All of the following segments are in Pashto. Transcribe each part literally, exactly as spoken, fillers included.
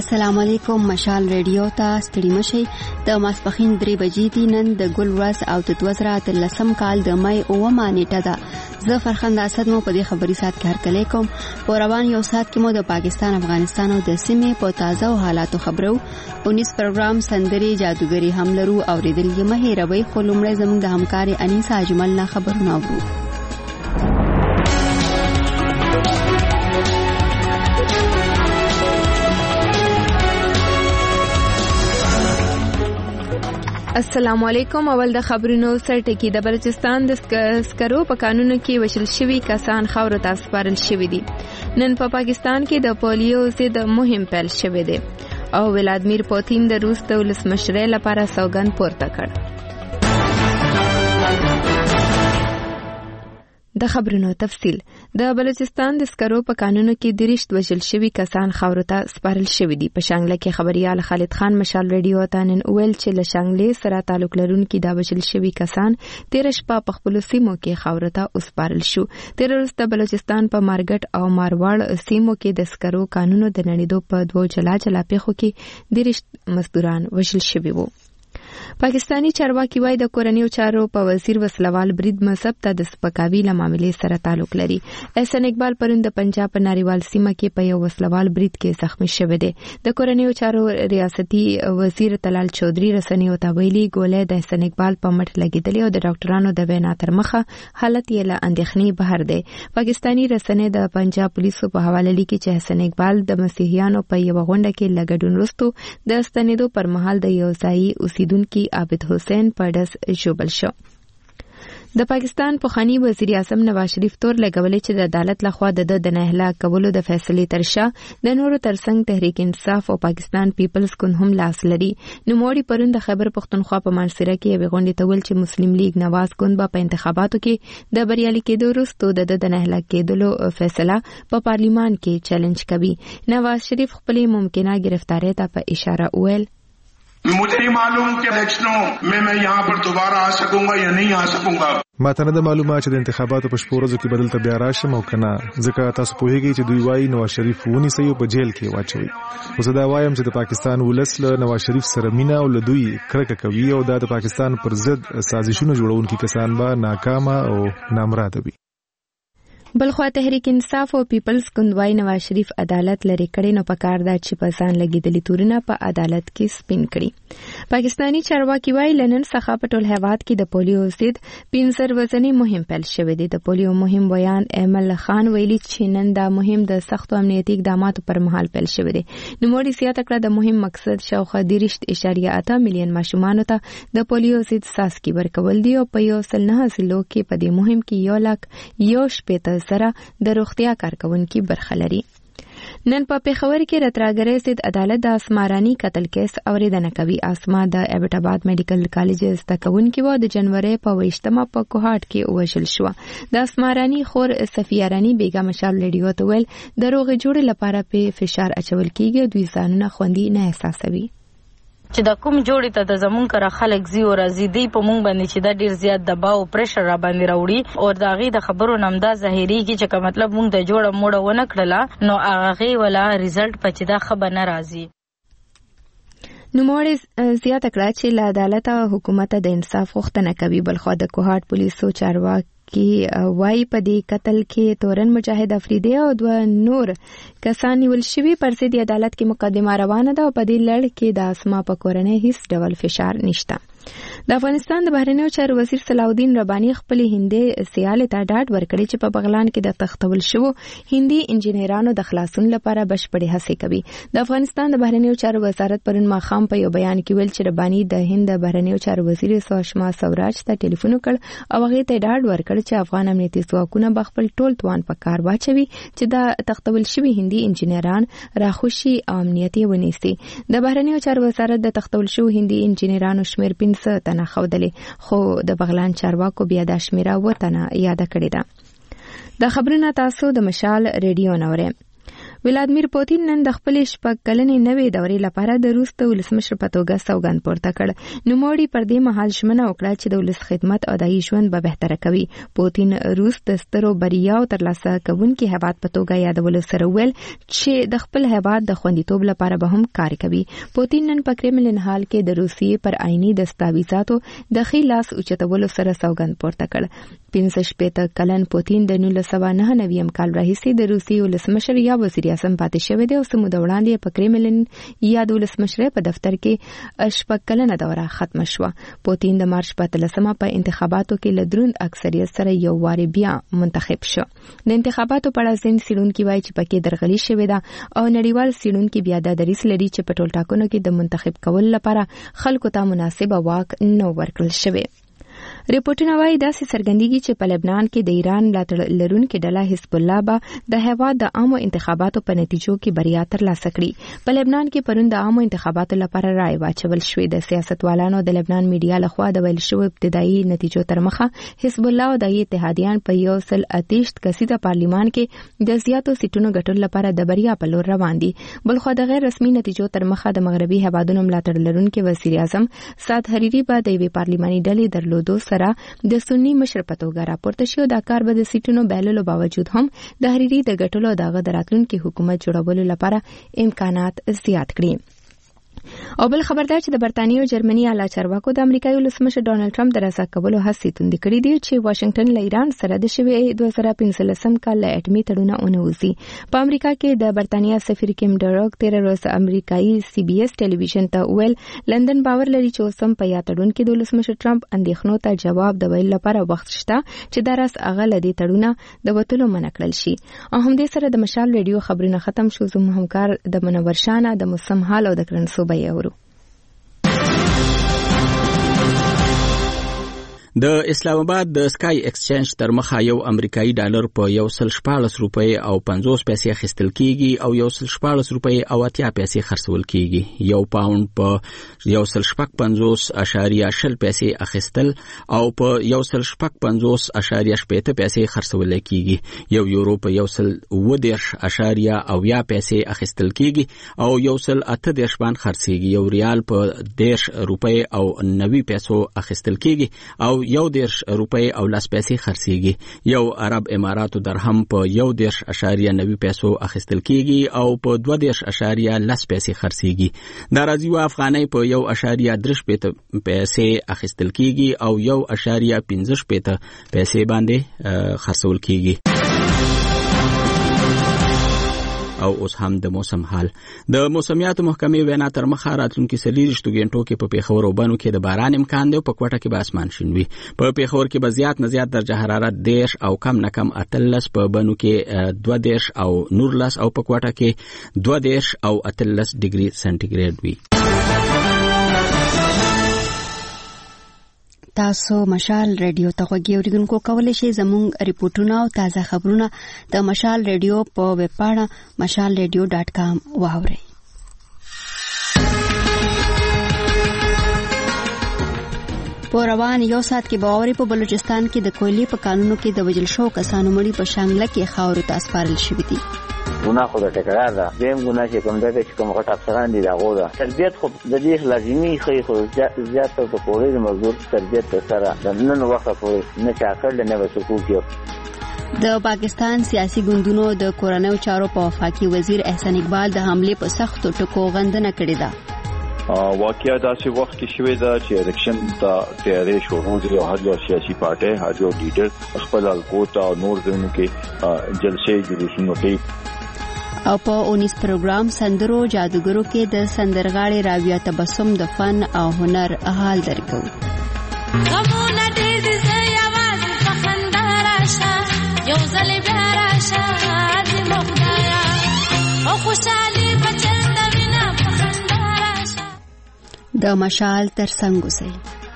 السلام علیکم. مشال ریډیو ته ستړي مشئ. د ماسپخین درې بجې دي. نن د ګل ورځ او د دوه زره اتلسم کال د مای اوومه نیټه ده. زه فرخنده اسد مو په دې خبري سات کې هرکلی کوم. په روان یو سات کې مو د پاکستان، افغانستان او د سیمې په تازه او حالاتو خبرو. اونیس پروګرام سندري جادوګری هم لرو اوریدل یې مه هېروئ. خو لومړی زموږ د همکارې انیسه اجمل نه خبرونه اورو. السلام علیکم. اول د خبرونو سرټکی. د بلوچستان د سکرو په قانونو کې وشل شوي کسان خاورو ته سپارل شوي دي. نن په پا پاکستان کې د پولیو ضد مهم پیل شوی دی او ولادمیر پوتین د روس د ولسمشرۍ لپاره سوګند پورته کړ. د خبرونو تفصیل. د بلوچستان د سکرو په قانونو کې درشت وشل شوي کسان خاورو ته سپارل شوي دي. په شانګله کې خبريال خالد خان مشال ریډیو ته نن ویل چې له شانګلې سره تعلق لرونکي دا وشل شوي کسان تیر شپه په خپل سیمو کې خاورو ته وسپارل شو. تیر ورځ بلوچستان په مارګټ او مارواړ سیمو کې د سکرو قانونو د نړیدو په دوه جلا جلا پیښو کې درشت مزدوران وشل شوي وو. پاکستانی چارواکي وايي د کورنیو چارو په وزیر وسلوال برید مذهب ته د سپکاوي له معاملې سره تعلق لري. احسان اقبال پرون د پنجاب په ناریوال سیمه کې په یو وسلوال برید کې زخمی شوی دی. د کورنیو چارو ریاستي وزیر طلال چودري رسنیو ته ویلي ګولې د احسان اقبال په مټ لګیدلې او د ډاکټرانو د وینا تر مخه حالت یې له اندېښنې بهر دی. پاکستانی رسنۍ د پنجاب پولیسو په حواله لیکي چې احسان اقبال د مسیحیانو په یو غونډه کې لګډون وروسته د ستنېدو پر مهال د یو ځایي اوسیدونکو عابد حسین پردس ژوبل شو. د پاکستان پخوانی وزیر اعظم نواز شریف تور لګولې چې د عدالت لخوا د د نه هلاک کولو د فیصلې ترشا د نورو ترڅنګ تحریک انصاف او پاکستان پیپلز ګوند هم لاس لري. نوموړي پرون د خیبر پختونخوا په مانسره کې یو غونډه ته ویل چې مسلم لیگ نواز ګوند په انتخاباتو کې د بریالي کېدو وروسته د د نه هلاک کېدلو فیصله په پارلیمان کې چیلنج کوي. نواز شریف خپل ممکنه گرفتاری ته په اشاره ویل मुझे नहीं मालूम कि इलेक्शनों में मैं यहाँ पर दोबारा आ सकूंगा या नहीं आ सकूंगा. ما ته نه د معلومه چې د انتخاباتو په شپږ ورځو کې بدل ته بیا راشم او کنه. ځکه تاسو پوهیږئ چې دوی وايي نواز شریف ونی سيو په جیل کې واچوي. خو زه دا وایم چې د پاکستان ولس له نواز شریف سره مینا او له دوی کرکه کوي او دا د پاکستان پر ضد سازشونه جوړونکي کسان به ناکامه او نامراده وي. بلخوا تحریک انصاف او پیپلز ګوند وايي نواز شریف عدالت لري کړي نو پکار دا چې په ځان لګیدلي تورونه په عدالت کې سپین کړي. پاکستانی چارواکي وايي لنن څخه په ټول هیواد کې د پولیو ضد پنځه ورځنی مهم پیل شوې ده. د پولیو مهم بیان احمد خان ویلي چې نن دا مهم د سختو امنیتي اقداماتو پر مهال پیل شوې ده. نو موږ زیاته کړه د مهم مقصد شاوخوا درشت اشاریه اته میلیون ماشومان ته د پولیو ضد څاڅکي ورکول دي او په یو سل نه ضلعو کې په دې مهم کې یو لک یو شپېته سره د روغتیا کارکونکو برخه لري. نن په پیښور کې راتراګرې ضد عدالت د اسمارانی قتل کیس اوریدنه کوي. اسما د ایبټ آباد میډیکل کالج زده کوونکې و د جنوري په ویشتمه په کوهاټ کې وژل شو. د اسمارانی خور صفیارانی بیگم مشال ریډیو ته ویل د روغ جوړ لپاره په فشار اچول کیږي دوی ځانونه خوندي نه احساسوي. چې د کوم جوړې ته د زمون کر خلک زی او راځي دی په مونږ باندې چې دا ډیر زیات دباو او پریشر را باندې راوړي او داغي د خبرو نمدا ظاهري کی چې مطلب مونږ د جوړه موړه ونه کړله نو هغه ولا ریزلټ پچې دا خبر نه راځي. نو موږ زیاته کړه چې له عدالت او حکومت د انصاف غوښتنه کوي. بلخو د کوهاټ پولیسو چارواکي کې وای په دې قتل کې تورن مجاهد افریدی او دوه نور کسان نیول شوي. پر ضد عدالت کې مقدمه روانه ده او په دې لړ کې د اسما په کورنۍ هیڅ ډول فشار نشته. د افغانستان د بهرنیو چارو وزیر صلاح الدین رباني خپل هندي سیاله ته ډاډ ورکړي چې په بغلان کې د تختول شوو هندي انجنیرانو د خلاصون لپاره بشپړې هڅې کوي. د افغانستان د بهرنیو چارو وزارت پرون ماخام په یو بیان کې ویل چې رباني د هند بهرنیو چارو وزیر سوشما سوراج ته ټلیفون وکړ او هغه ته ډاډ ورکړ چې افغان امنیتي ځواکونه به خپل ټول توان په کار واچوي چې د تختول شوي هندي انجنیران راخوشي او امنیتي ونیسي. د بهرنیو چارو وزارت د تختول شوو هندي انجنیرانو شمیر پنځه تنه خودلې خو د بغلان چارواکو بیا د شمیره وتنه یاد کړی ده. د خبرونه تاسو د مشال ریډیو نورې. ولادیمیر پوتین نن د خپل شپږ کلنې نوې دورې لپاره د روس د ولسمشر په توګه سوګند پورته کړ. نوموړي پر دې مهال ژمنه وکړه چې د ولس خدمت او د ژوند به بهتره کوي. پوتین روس د سترو بریاو ترلاسه کوونکي هیواد په توګه یادولو سره ویل چې د خپل هیواد د خوندیتوب لپاره به هم کار کوي. پوتین نن په کرملن هال کې د روسیې پر آئینی دستاویزاتو د ښي لاس اوچتولو سره سوګند پورته کړ. پنځه شپېته کلن پوتین د نولس سوه نهه نوي کال راهیسې د روسیې ولسمشر یا وزیر اعظم پاتې شوی دی او څه موده وړاندې په کرملن یا د ولسمشر په دفتر کې شپږ کلنه دوره ختمه شوه. پوتین د مارچ په اتلسمه په انتخاباتو کې له دروند اکثریت سره یو واري بیا منتخب شو. د انتخاباتو په اړه ځینې څېړونکي وایي چې پکې درغلي شوې ده او نړیوال څېړونکي بیا دا دریځ لري چې په ټولټاکنو کې د منتخب کولو لپاره خلکو ته مناسبه واک نه ورکړل شوی. ریپورتونه وايي داسې څرګندېږي چې په لبنان کې د ایران ملاتړ لرونکې ډله حزب الله به د هیواد د عامو انتخاباتو په نتیجو کې بریا ترلاسه کړي. په لبنان کې پرون د عامو انتخاباتو لپاره رای واچول شوې. د سیاستوالانو د لبنان میډیا لخوا د ویل شوو ابتدایي نتیجو تر مخه حزب الله او د اتحادیان په یو سل اتیشت کسیزه پارلیمان کې د زیاتو سیټونو ګټلو لپاره د بریا په لور روان دي. بلخو د غیر رسمي نتیجو تر مخه د مغربي هیوادونو ملاتړ لرونکي وزیر اعظم سعد حریری به د یوې پارلیماني ډلې درلودو سره د سنی مشر په توګه راپورته شو. دا کار به د سیټونو بایللو باوجود هم د حریری د ګټلو دغه د راتلونکي حکومت جوړولو لپاره امکانات زیات کړي. او بل خبردار چې د برتانیې او جرمني اعلی چارواکو د امریکایي ولسمشر ډانلډ ټرمپ د راسا کولو هڅې توندې کړې دي چې واشنگټن له ایران سره د شوې دوه زره پنځلسم کال له اټومي تړونه ونوځي. په امریکا کې د برتانیا سفیر کیم ډروک تیر ورځ امریکایي سی بي اس ټلویزیون ته ویل لندن باور لري چې اوس هم په یا تړون کې د ولسمشر ټرمپ اندېښنو ته جواب د ویل لپاره وخت شته چې دا راس هغه له دې تړونه د وتلو منع کړل شي. او همدې سره د مشال ریډیو خبرونه ختم شو. زموږ همکار د منور شانه د موسم حال او د کرنسو اورو. د اسلام آباد د سکای ایکسچینج تر مخه یو امریکایي ډالر په یو سل شپاړس روپۍ او پنځوس پیسې اخیستل کیږي او یو سل شپاړس روپۍ او اتیا پیسې خرڅول کیږي. یو پاوند په یو سل شپږ پنځوس اشاریه شل پیسې اخیستل او په یو سل شپږ پنځوس اشاریه شپېته پیسې خرڅول کیږي. یو یورو په یو سل اووه دېرش اشاریه اویا پیسې اخیستل کیږي او یو سل اته دېرش باندې خرڅېږي. یو ریال په دېرش روپۍ او نوي پیسو اخیستل کیږي او یو دیرش روپۍ او لاس پیسې خرڅېږي. یو عرب اماراتو درهم په یو دیرش اشاریه نوي پیسو اخیستل کیږي او په دوه دیرش اشاریه لاس پیسې خرڅېږي. دا راځي و افغانۍ په یو اشاریه درې شپېته پیسې اخیستل کیږي او یو اشاریه پنځه شپېته پیسې باندې خرڅول کیږي. او اوس هم د موسم حال. د موسمیاتو محکمې وینا تر مخه راتلونکي څلېرویشتو غنټو کې په پیښور او بنو کې د باران امکان دی او په کوټه کې به اسمان شین وي. په پیښور کې به زیات نه زیات درجه حرارت دېرش او کم نه کم اتلس، په بنو کې دوه دېرش او نورلس او په کوټه کې دوه دېرش او اتلس ډیګري سنټیګریډ وي. تاسو مشال ریډیو ته غوږی اوریدونکو کولای شئ زموږ ریپورتونه او تازه خبرونه د مشال ریډیو په ویب پاڼه مشال ریډیو ډاټ کام واورئ. په روان یو ساعت کې باوري په بلوچستان کې د کویلي په قانونو کې د وجل شو کسانو مړي په شانګله کې خاورو ته سپارل شوی دي. ګناه خو د ټکرار ده. دیم ګناه چې کوم ده چې کوم غټ افسران دي دغه ده. تربیت خو د دې لازمي خو خو زیات تر پورې د مزدور تربیت سره د نن وخت پورې نه چاکل نه وسکو. د پاکستان سیاسي ګوندونو د کورنیو چارو په وفاقي وزیر احسان اقبال د حمله په سختو ټکو غندنه کړې ده. واقعا داسې وخت کې شوې ده چې الیکشن ته تیارې شروع دي او هر یو سیاسي پارټي هر یو لیډر خپل الکوټ او نور ځینو کې جلسې جلوسونه کوي. او په اونیس پروګرام سندرو جادوګرو کې د سندرغاړي راویه تبسم د فن او هنر حال درکو. غمونه دې دې یواز فخندراشه یو ځل بیا راشه دې مخدایا او خوشالي بچنده وینا فخندراشه د مشال تر څنګ اوسئ.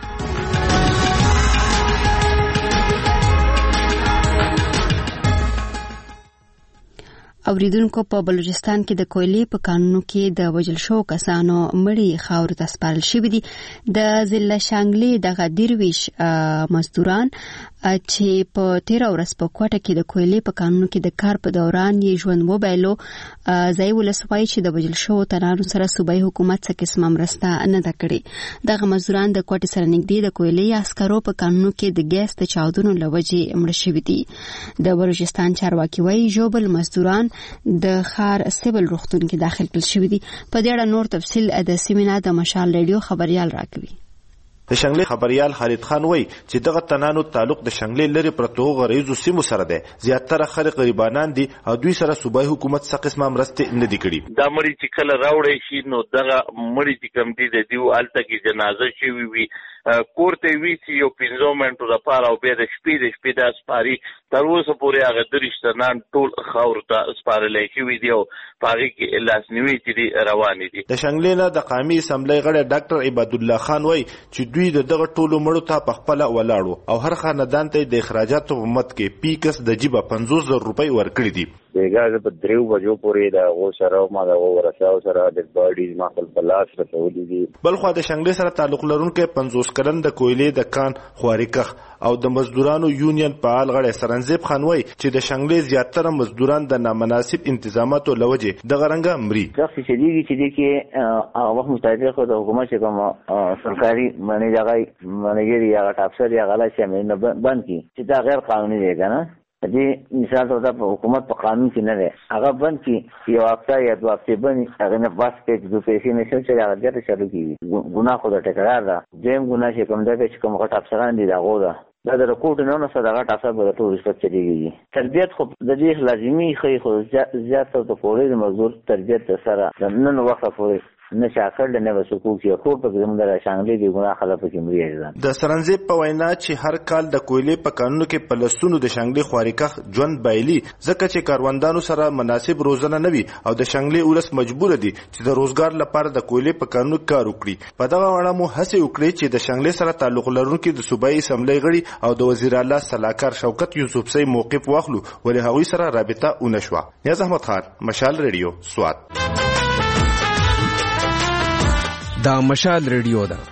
اوریدونکو په بلوچستان کې د کویلي په قانونو کې د وجل شو کسانو مړي خاورو ته سپارل شوي دي. د ضلع شانګلې دغه درویش مزدوران چې په تیر ورځ په کوټه کې د کویلې په قانون کې د کار په دوران یې ژوند وبایلو ځای ولسوي چې د وجل شو تنانو سره صوبایي حکومت څخه قسمه مرسته نه ده کړې دغه مزدوران د کوټې سره نږدې د کویلې عسکرو په قانون کې د ګیس د چاودنو لوجې مړ شوي دي د بلوچستان چارواکي وايي جوبل مزدوران د خار سیول روغتون کې داخل کړل شوي دي په دې اړه نور تفصیل د سیمینار د مشال ریډیو خبريال راکوي د شنګلې خبريال خالد خان وای چې دغه تنانو تعلق د شنګلې لري پرتو غریزو سیمو سره ده زیاتره خلک غریبانان دي او دوی سره صوبایي حکومت څخه قسمه مرسته نه دي کړي دا مړی چې کله راوړی شي نو دغه مړی چې کم دي د دیو الته کې جنازه شي وي کوړته وی چې یو پنځو منټو لپاره او به د شپې د شپې د اسپاري تر اوسه پورې هغه درشتنان ټول خاور ته اسپارلې شي وي دی او پاره کې لاسنیوي چې روان دي د شنګلې نه د قومي اسمبلی غړی ډاکټر عباد الله خان وای چې دوی دغه ټولو مړو ته په خپل ولاړو او هر خاندان ته د اخراجاتو مت کې پیکس د جيبه پنځوس زره روپۍ ورکړي دي بیګا په دریو بجو پورې دا غو سره ما دا ورساو سره د باډیز ما خپل بلاس رسولې دي بلخو د شنګلې سره تعلق لرونکو پنځوس کلن د کویلې د کان خوارکخ او د مزدورانو یونین فعال غړی سرنزیب خانوي چې د شنګلې زیاتره مزدوران د نامناسب انتظاماتو لوجه د غرنګ امري ځکه چې دي چې کې هغه وخت متعلق د حکومت کوم سرکاري باندې ځای منګری یا افسر یا غلا چې مې بند کی چې دا غیر قانوني دی کنه دې مثال ته د حکومت په قانون کې نه دی هغه بند کی یو هفته یا دوه هفته باندې هغه نه بس کې د پیسې نشو چې هغه ګټه شروع کیږي ګناه خو د ټکرار ده دیم ګناه چې کوم دی چې کوم غټ افسران دي دا غوړه دا د رکوټ نه نه صدقه تاسو به ټول رشوت چلیږي تربیت خو د دې لازمي خو خو زیات ته پورې د مزدور تربیت سره د نن وخت پورې نه شاکر نه وسکو کې خو په کوم در شانګلې دی ګناه خلاف کې مریږي د سرنزیب په وینا چې هر کال د کویلې په قانون کې پلسونو د شانګلې خوارکخ ژوند بایلی ځکه چې کاروندانو سره مناسب روزنه نه وي او د شانګلې ولس مجبور دي چې د روزګار لپاره د کویلې په قانون کار وکړي په دغه اړه مو هڅه وکړي چې د شانګلې سره تعلق لرونکو د صوبایي اسمبلی غړي او د وزیر اعلی صلاحکار شوکت یوسف سي موقف واخلو ولې هغوی سره رابطه ونشوه نیاز احمد خان مشال ریډیو سوات دا مشال ریډیو ده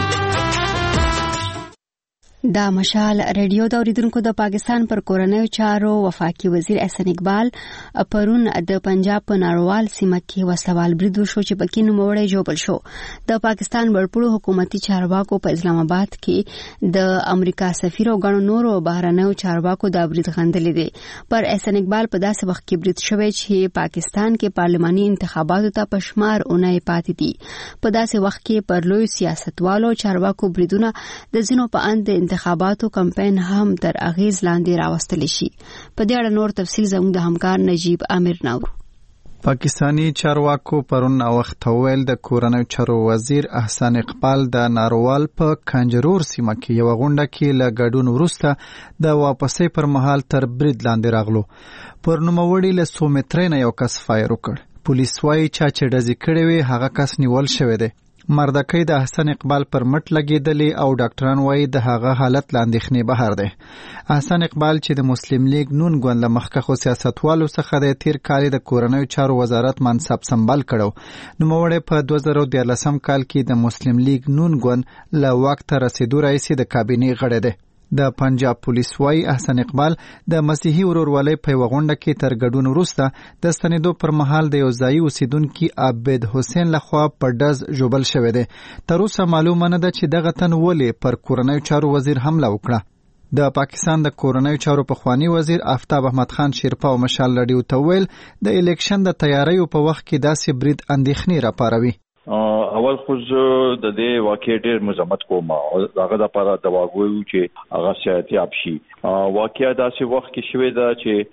دا مشال ریډیو د اوریدونکو د پاکستان پر کورنیو چارو وفاقي وزیر احسن اقبال پرون د پنجاب په ناروال سیمه کې وسوال برید وشو چې پکې نوموړی جوړ شو د پاکستان ورپړو حکومتي چارواکو په اسلام آباد کې د امریکا سفیر او غنو نورو بهرنیو چارواکو د برید غندلې دي پر احسن اقبال په داسې وخت کې برید شوی چې پاکستان کې پارلماني انتخاباتو ته پشمار اونۍ پاتې دي په داسې وخت کې پر لوی سیاستوالو چارواکو بریدونه د ځینو په اند انتخاباتو کمپاین هم تر اغیز لاندې راوستل شي په دې اړه نور تفصیل زموږ د همکار نجیب امیر نور پاکستانی چارواکو پرون وخت ویل د کورنیو چارو وزیر احسن اقبال د ناروال په کانجرور سیمه کې یو غونډه کې له ګډون وروسته د واپسې پر مهال تر برید لاندې راغلو پر نوموړي له سو مترینه یو کس فایر وکړ پولیس وايي چې ډزې کړې وي هغه کس نیول شوی دی مردکې د احسن اقبال پر مټ لګېدلې او ډاکټران وايي د هغه حالت لاندې خنې بهر دی احسن اقبال چې د مسلم لیگ نون ګوند له مخکښو سیاستوالو څخه د تیر کال د کورنیو چارو وزارت منصب سمبال کړو نوموړی په دوه زره دیارلسم کال کې د مسلم لیگ نون ګوند له واک ته رسیدو راهیسې د کابینې غړی دی د پنجاب پولیس وايي احسن اقبال د مسیحي ورورولۍ په غونډه کې تر ګډون وروسته د ستنېدو پر مهال د یو ځایي اوسیدونکي عابد حسین لخوا په ډز ژوبل شوی دی تر اوسه معلومه نه ده چې دغه تن ولې پر کورنیو چارو وزیر حمله وکړه د پاکستان د کورنیو چارو پخوانی وزیر آفتاب احمد خان شیرپا او مشال لړیو ته ویل د الیکشن د تیاریو په وخت کې داسې برید اندېښنې راپاروي اول خو د دې واقع ډېر مزمت کوم او هغه د لپاره د واغوي چې هغه صحتياب شي واقعیا داسې وخت کې شوې ده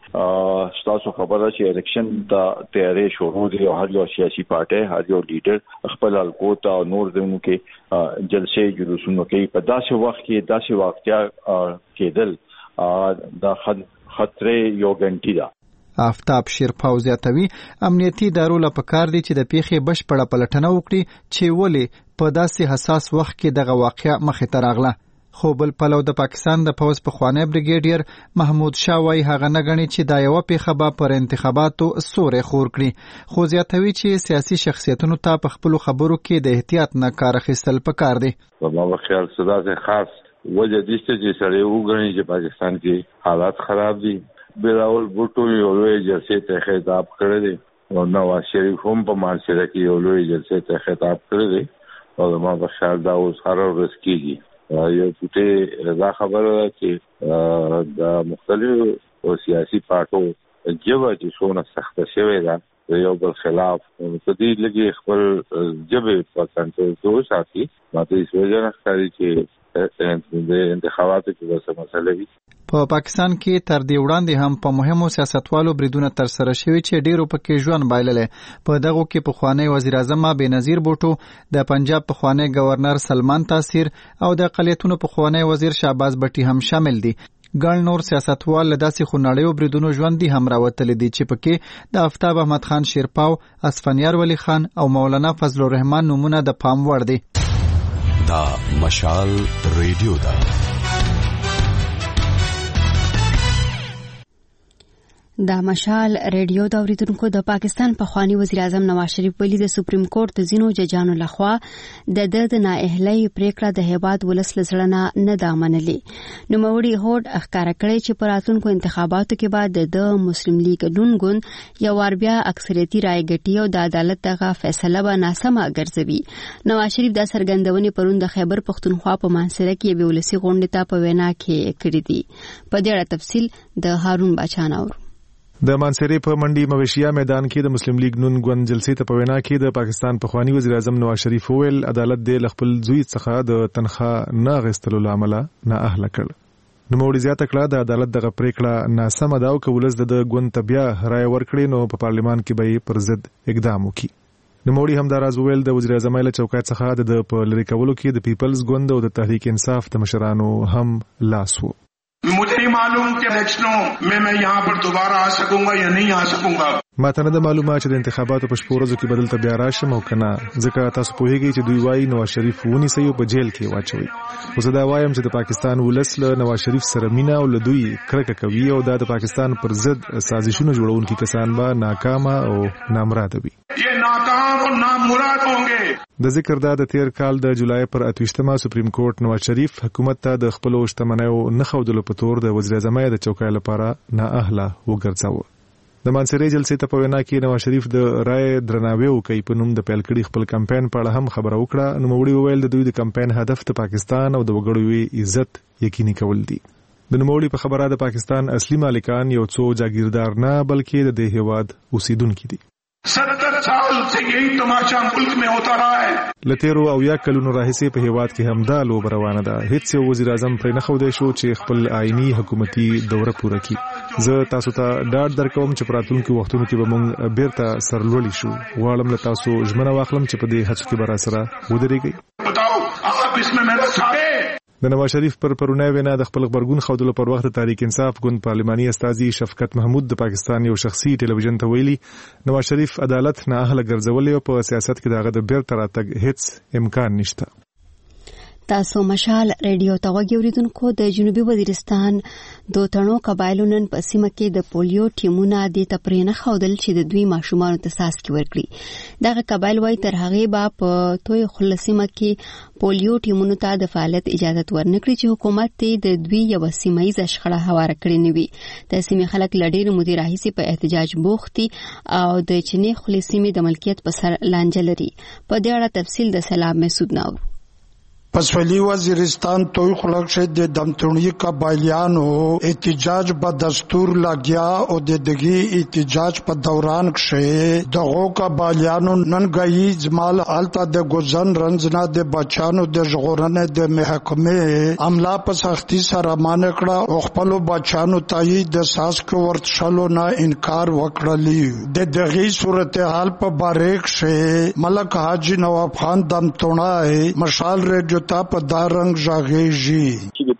چې تاسو خبره چې الیکشن د تیاری شروع دی او هر یو سیاسي پارټي هر یو لیډر خپل الکوت او نور دونو کې جلسې جلوسونه کوي په داسې وخت کې داسې واقعیا کېدل د خطرې یو ګنټي ده آفتاب شیرپاو زیاتوي امنیتي ادارو له پکار دي چې د پیښې بشپړه پلټنه وکړي چې ولې په داسې حساس وخت کې دغه واقعه مخې ته راغله خو بل پلو د پاکستان د پوز پخوانی بریګیډیر محمود شاه وايي هغه نه غني چې دا یو پیښه به پر انتخاباتو سورې خور کړي خو زیاتوي چې سیاسي شخصیتونو ته په خپل خبرو کې د احتیاط نه کار اخیستل پکار دي په ما خیال صدا خاص وجه دې چې سره وګڼي چې پاکستان کې حالات خراب دي. بلاول بوټو یو لوی جلسې ته خطاب کړی دی او نواز شریف هم په مانسره کې یو لوی جلسې ته خطاب کړی دی او ما په خیال دا اوس هر ورځ کېږي. یو څه دا خبره ده چې د مختلفو سیاسي پارټو جبه چې څونه سخته شوې ده د یو بل خلاف په دې لګي خپل جبه په کنټرول کې وساتي. ماته هیڅ وجه نه ښکاري چې د انتخاباتو کې به څه مسله وي. په پاکستان کې تر دې وړاندې هم په مهمو سیاستوالو بریدونه تر سره شوي چې ډیرو پکې ژوند بایللې. په دغو کې پخوانی وزیر اعظم بېنظیر بوټو، د پنجاب پخوانی گورنر سلمان تاثیر او د اقلیتونو پخوانی وزیر شهباز بټي هم شامل دي. ګڼ نور سیاستوال له داسې خونړیو بریدونو ژوندي هم راوتلي دي چې پکې د آفتاب احمد خان شیرپاو، اسفندیار ولی خان او مولانا فضل الرحمن نومونه د پام وړ دي. دا مشال ریډیو ده. د مشال ریډیو د اوریدونکو د پاکستان پخوانی وزیر اعظم نواز شریف ویلي د سپریم کورټ د ځینو ججانو لخوا د د د نااهلۍ پریکړه د هیواد ولس لزړه نه ده منلې. نوموړي هوډ ښکاره کړی چې په راتلونکو انتخاباتو کې به د مسلم لیگ نون ګوند یو وار بیا اکثریتي رایې ګټي او د عدالت دغه فیصله به ناسمه ګرځوي. نواز شریف دا څرګندونې پرون د خیبر پښتونخوا په مانسره کې یوې ولسي غونډې ته په وینا کې کړې دي. په دې اړه تفصیل د هارون باچانور. د مانسری په منډي مویشیا میدان کې د مسلم لیگ نون ګوند جلسې ته په وینا کې د پاکستان پخوانی وزیر اعظم نواز شریف ویل عدالت د خپل زوی څخه د تنخواه نه غستلو لامل نه اهله کړ. نوموړي زیاته کړه د عدالت دغه پریکړه ناسمه ده او که ولس د ګوند ته بیا رایه ورکړي نو په پارلیمان کې به پر ضد اقدام وکړي. نوموړي همداراز ویل د وزیر اعظم له چوکاټ څخه د په لری کولو کې د پیپلز ګوند او د تحریک انصاف د مشرانو هم لاس وو. मुझे नहीं मालूम कि इलेक्शनों में मैं यहाँ पर दोबारा आ सकूंगा या नहीं आ सकूंगा. ماته نه معلومه چې د انتخاباتو په شپو ورځو کې بدلته بیا راشم او کنه، ځکه تاسو پوهیږئ چې دوی وايي نواز شریف ونیسي او په جیل کې واچوي. اوس دا وایم چې د پاکستان ولس له نواز شریف سره مینا او له دوی کرکه کوي او دا د پاکستان پر ضد سازشونه جوړونکي کسان به ناکامه او نامراده وي. یہ ناکام او نامراد هونګي. د ذکر دا د تیر کال د جولای پر اتوشتمه سپریم کورټ نواز شریف حکومت ته د خپل شتمنیو نه خودلو په تور د وزیر اعظم د چوکای لپاره نه اهله وګرځاوه. د مانسری جلسې ته په وینا کې نواز شریف د رای درناوی وکړي په نوم د پیل کړي خپل کمپاین په اړه هم خبره وکړه. نوموړي وویل د دوی د کمپاین هدف د پاکستان او د وګړو عزت یقیني کول دي. د نوموړي په خبره د پاکستان اصلي مالکان یو څو جاگیردار نه بلکې د دې هیواد اوسیدونکي دي. ستر سال سے یہی تماشا ملک میں ہوتا رہا ہے. لتیرو او یا کلونو راهیسې په هیواد کې همدا لوبه روانه ده. هیڅ یو وزیر اعظم پرې نه خوده شو چې خپل آئینی حکومتي دوره پوره کړي. زه تاسو ته ډاډ درکوم چې په راتلونکو وختونو کې به موږ بیرته سرلوړي شو. غواړم له تاسو ژمنه واخلم چې په دې هڅو کې به راسره ودرېږئ. بتاؤ آپ اس میں محنت کړئ. د نواز شریف پر پرونی وینا د خپل خبرګون خودلو پر وخت تحریک انصاف ګوند پارلماني استازي شفقت محمود د پاکستان یو شخصي ټلویزیون ته ویلي نواز شریف عدالت نه اهله ګرځولې او په سیاست کې دغه د بیرته راتګ هیڅ امکان نشته. تاسو مشال ریډیو ته غوږی اوریدونکو د جنوبي وزیرستان دوه تنو قبایلو نن په سیمه کې د پولیو ټیمونه د تپرینه خودل چې د دوی ماشومان ته ساسکی ورکړي. دغه قبایل وای تر هغه با په توي خلصیمه کې پولیو ټیمونو ته د فعالیت اجازه ورنکړي چې حکومت ته د دوی یو سیمایي ځشخړه هواره کړی نیوي. د سیمې خلک لډیر مدیر راهیسي په احتجاج بوختي او د چینی خلصیمه د ملکیت په سر لانجه لري. په دې اړه تفصیل د سلام مسعود نور. پسولی وزیرستان توی خلق شد د دمتونی قبایلیانو احتجاج په دستور لګیا او د دغه احتجاج په دوران کې دغه قبایلیانو نن غي جمال التا د ګوزن رنځنا د بچانو د ژغورنې د محکمې عمله په سختي سره مان کړه او خپل بچانو ته د ساس کو ورتشلو نه انکار وکړلی. د دغه صورتحال په باریک کې ملک حاجی نواب خان دمتونای مشال ریډیو تا په دارنګ ژغېږي چې د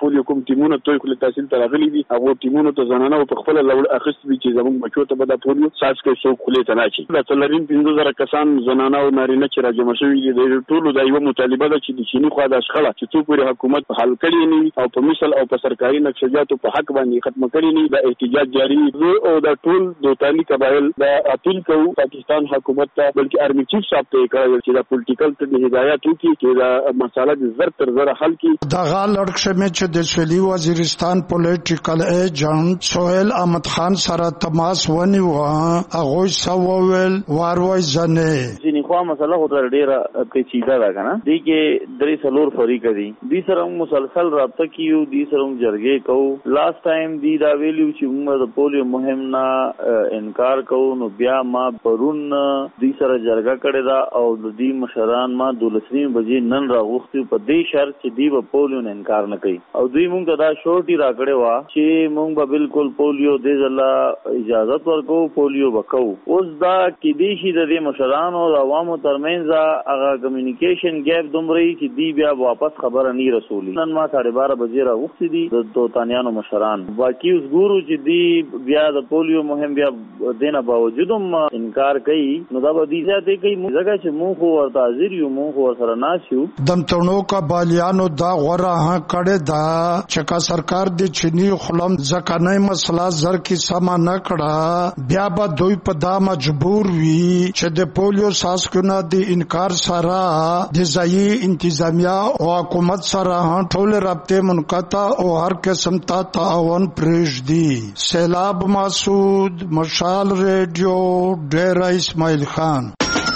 پولیو کوم ټیمونه توي کول تحصیل ترغلي دي هغه ټیمونه ته زنانه او په خپل لوړ اخست دي چې زموږ بچو ته به د پولیو ساس کې څوک کولې ته راشي د څلورین پنځه زره کسان زنانه او نارینه چې راجمع شوي دي د ټولو د یو مطالبه ده چې د چینی خوا د شخړه چې څو پورې حکومت حل کړي نه او په مثال او په سرکاري نقشهجاتو په حق باندې ختم کړي نه د احتجاج جاری دی او د ټول دوتانی قبایل د اپیل کوي پاکستان حکومت ته بلکې آرمي چیف صاحب ته کړی چې د پولیټیکل ته هدایت وکړي چې دا مسله د زر تر زر حل کړي دا غال لړکشه چې د سویلي وزیرستان پولیټیکل ایجنټ سہیل احمد خان سره تماس ونیو هغه سوول واروي ځنه ځینې خو مسله خو ډیره پیچیده ده کنه دی کې درې څلور فریق دي دي سره مسلسل رابطه کیو دي سره جرګې کو لاست ټایم دی دا ویلیو چې موږ د پولیو مهم نه انکار کوو نو بیا ما پرون دی سره جرګه کړې ده او د دې مشران ما دولسنی بجې نن راغوښتي په دې شرط چې دی په پولیو نه انکار نه کوي او دوی موږ ته دا شورټي راکړې وا چې موږ به بالکل پولیو دې ځله اجازه ورکو پولیو وکاو اوس دا کې دی شي د دې مشران او عوامو ترمنځ هغه کمیونیکیشن ګیپ دومره چې دی بیا واپس خبره نه رسولي نن ما ساڑھے بارہ بجې راغوښتي دي د دوتانیانو مشران باقي اوس ګورو چې دی بیا د پولیو مهم بیا دینه باوجود هم انکار کوي نو دا به دي ځکه کوي ځکه چې مونږ خو ورته حاضر یو مونږ خو ورسره ناسیو دمتونو کا بالیانو دا غوړه ها کړه دا چې کا سرکار دی چینی خلم ځکه نه مسله زر کی سما نه کړه بیا به دوی په دا مجبور وي چې د پولیو ساس کنه دی انکار سره د ځای انتظامیه او حکومت سره ټول رابطه منقطع او هر قسم ته تعاون پرېږدي سیلاب مسعود مشال ریډیو ډیر اسماعیل خان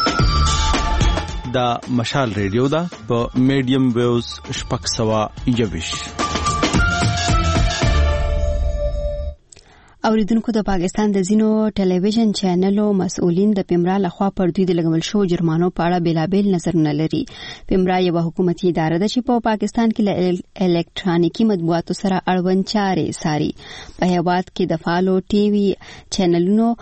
دا مشال ریډیو دا په میډیم ویوز شپږ سوه یوویش اوریدونکو د پاکستان د زینو ټلویزیون چینلو مسؤلین د پیمرا لخوا پر دوی د لګول شو جرمانو په اړه بیلابیل نظرونه لري. پیمرا یو حکومتي اداره ده چې په پاکستان کې له الکترونیکي مطبوعاتو سره اړوند چارې ساري. په هیواد کې د فالو ټي وي چینلونو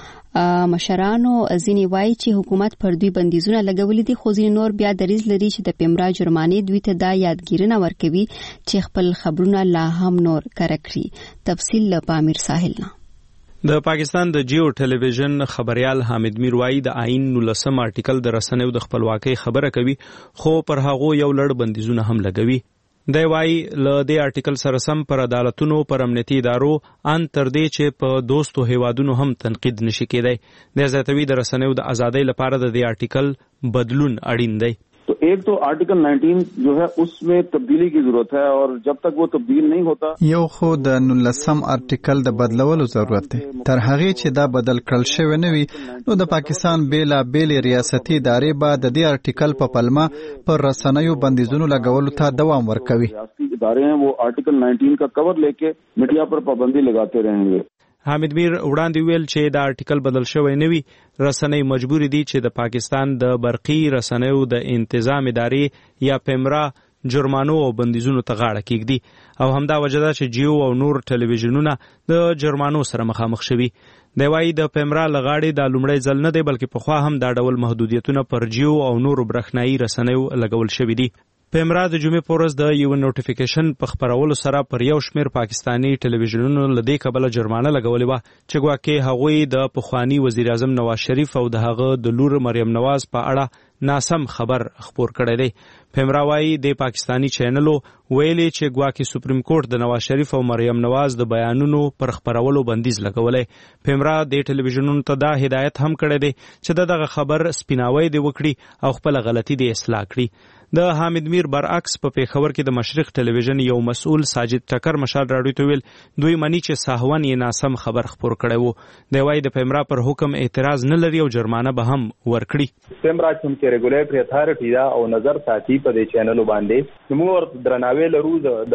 مشرانو ځینې وایي چې حکومت پر دوی بندیزونه لګولي دي خو ځینې نور بیا دریځ لري چې د پیمرا جرمانې دوی ته دا یادګیرنه ورکوي چې خپل خبرونه لا هم نور کره کړي. تفصیل له پامیر ساحل نه. د پاکستان د جیو ټلویزیون خبريال حامد میر وایي د آئین نولسم آرټیکل د رسنیو د خپلواکۍ خبره کوي خو پر هغه یو لړ بندیزونه هم لګوي. دی وایي له دې آرټیکل سره سم پر عدالتونو پر امنیتي ادارو ان تر دې چې په دوستو هیوادونو هم تنقید نشي کېدی. د زیاتوي د رسنیو د ازادۍ لپاره د دې آرټیکل بدلون اړین دی. तो एक तो आर्टिकल नाइनटीन जो है उसमें तब्दीली की जरूरत है और जब तक वो तब्दील नहीं होता یو خو د نولسم آرټیکل د بدلولو ضرورت دی. تر هغه چې دا بدل کړل شوی نه وي نو د پاکستان بیلا بیل ریاستي ادارې به د دې آرټیکل په پلمه پر رسنیو بندیزونو لګولو ته دوام ورکوي. ریاستي ادارې ہیں وہ آرټیکل नाइनटीन کا کور لیکے میډیا پر پابندی لگاتے رہیں گے. حامد میر وړاندې ویل چې دا آرټیکل بدل شوی نه وي رسنۍ مجبور دي چې د پاکستان د برقي رسنیو د انتظام ادارې یا پیمرا جرمانو او بندیزونو ته غاړه کېږدي او همدا وجه ده چې جیو او نور ټلویزیونونه د جرمانو سره مخامخ شوي. دی وایي د پیمرا له غاړې دا لومړی ځل نه دی بلکې پخوا هم دا ډول محدودیتونه پر جیو او نورو برېښنایي رسنیو لګول شوي دي. پیمرا د جمعې په ورځ د یو نوټیفیکیشن په خپرولو سره پر یو شمېر پاکستاني ټلویزیونونو له دې کبله جرمانه لګولې وه چې ګواکې هغوی د پخواني وزیر اعظم نواز شریف او د هغه د لور مریم نواز په اړه ناسم خبر خپور کړی دی. پیمرا وایي د پاکستاني چینلو ویلي چې ګواکې سپریم کورټ د نواز شریف او مریم نواز د بیانونو پر خپرولو بندیز لګولی. پیمرا د ټلویزیونونو ته دا هدایت هم کړی دی چې د دغه خبر سپیناوی دی وکړي او خپل غلطي دی اصلاح کړي. د حامد میر برعکس په پیښور کې د مشرق ټلویزیون یو مسؤل ساجد ټکر مشال راډیو ته ویل دوی مني چې ساهون یې ناسم خبر خپور کړی وو. دی وایي د پیمرا پر حکم اعتراض نه لري او جرمانه به هم ورکړي. پیمرا کوم چې ریګولیټری اتھارټي دا او نظر ساتي په دې چینلو باندې نو موږ درناوی لرو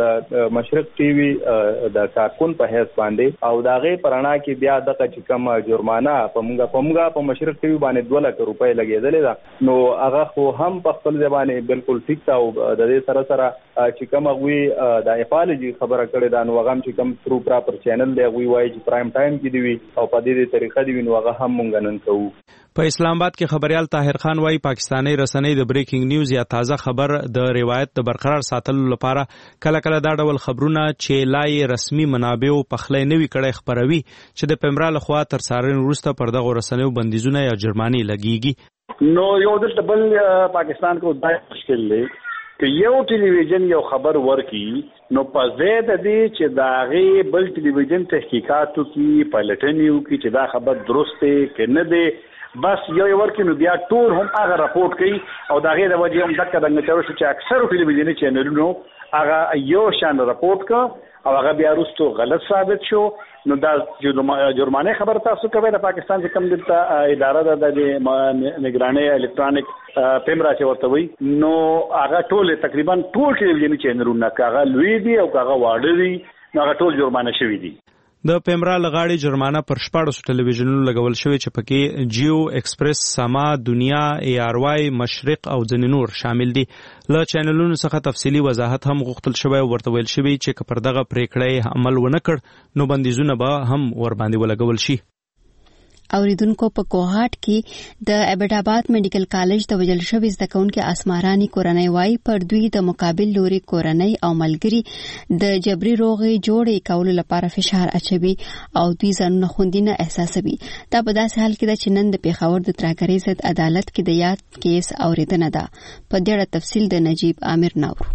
د مشرق ټي وي د کارکون په حیث باندې او دا غي پرانا کې بیا دغه چې کوم جرمانه په موږ په موږ په مشرق ټي وي باندې دوه لک روپۍ لګېدلې ده نو هغه خو هم په خپل ځبانه بالکل ټیک تا او د دې سره سره چې کوم غوي د اپالوجي خبره کړې ده نو هغه چې کوم ترو پراپر چینل دی غوي وایي چې پرایم ټایم کې دی او په دې طریقه دی نو هغه هم مونږ نن کوو. په اسلام آباد کې خبريال طاهر خان وايي پاکستاني رسنۍ د بریکینګ نیوز یا تازه خبر د روایت د برقرار ساتلو لپاره کله کله دا ډول خبرونه چې لای رسمي منابعو پخلی نوي کړي خبروي چې د پیمرا لخوا تر څارنې وروسته پر دغه رسنیو بندیزونه یا جرمانې لګیږي. نو یو د بل پاکستان کو دای مشکل دی که یو ټلویزیون یو خبر ورکي نو په زید دی چې دا غي بل ټلویزیون تحقیقاتو کې پلټنیو کې چې دا خبر درست دی که نه دی بس یو یو ورکې نو بیا ټول هم هغه راپورټ کوي او د هغې د وجې هم دقه دنګه چارو شو چې اکثرو ټلویزیوني چینلونو هغه یو شان راپورټ کا او هغه بیا وروستو غلط ثابت شو. نو دا جرمانه خبر تاسو کوي د پاکستان چې کوم دلته اداره ده د نگرانۍ الکترونیک پیمرا چې ورته وي نو هغه ټول تقریبا ټول ټلویزیوني چینلونه هغه لوی دي او هغه واړه دي نو هغه ټول جرمانه شوي دي. د پیمرا لغاړي جرمانه پر شپږ ټلویزیونونو لګول شوی چې پکې جیو ایکسپریس، سما، دنیا، ای آر واي، مشرق او ځینې نور شامل دي. له چینلونو څخه تفصیلی وضاحت هم غوښتل شوی او ورته ویل شوی چې پر دغه پریکړې عمل ونه کړ نو بندیزونه به هم ور باندې ولګول شي. اوریدونکو په کوهاټ کې د ابټاباد میډیکل کالج د وجل شوی زده کوونکو اسمارانی کورنۍ وای پر دوی د مقابل لوري کورنۍ او ملګری د جبري روغي جوړې کولو لپاره فشار اچوي او دوی ځانونه خوندینه احساسوي. دا په داسې حال کې ده چې نن د پیښور د تراکرۍ ضد عدالت کې د یاد کیس اوریدنه ده. په دې اړه تفصیل د نجیب عامر نور.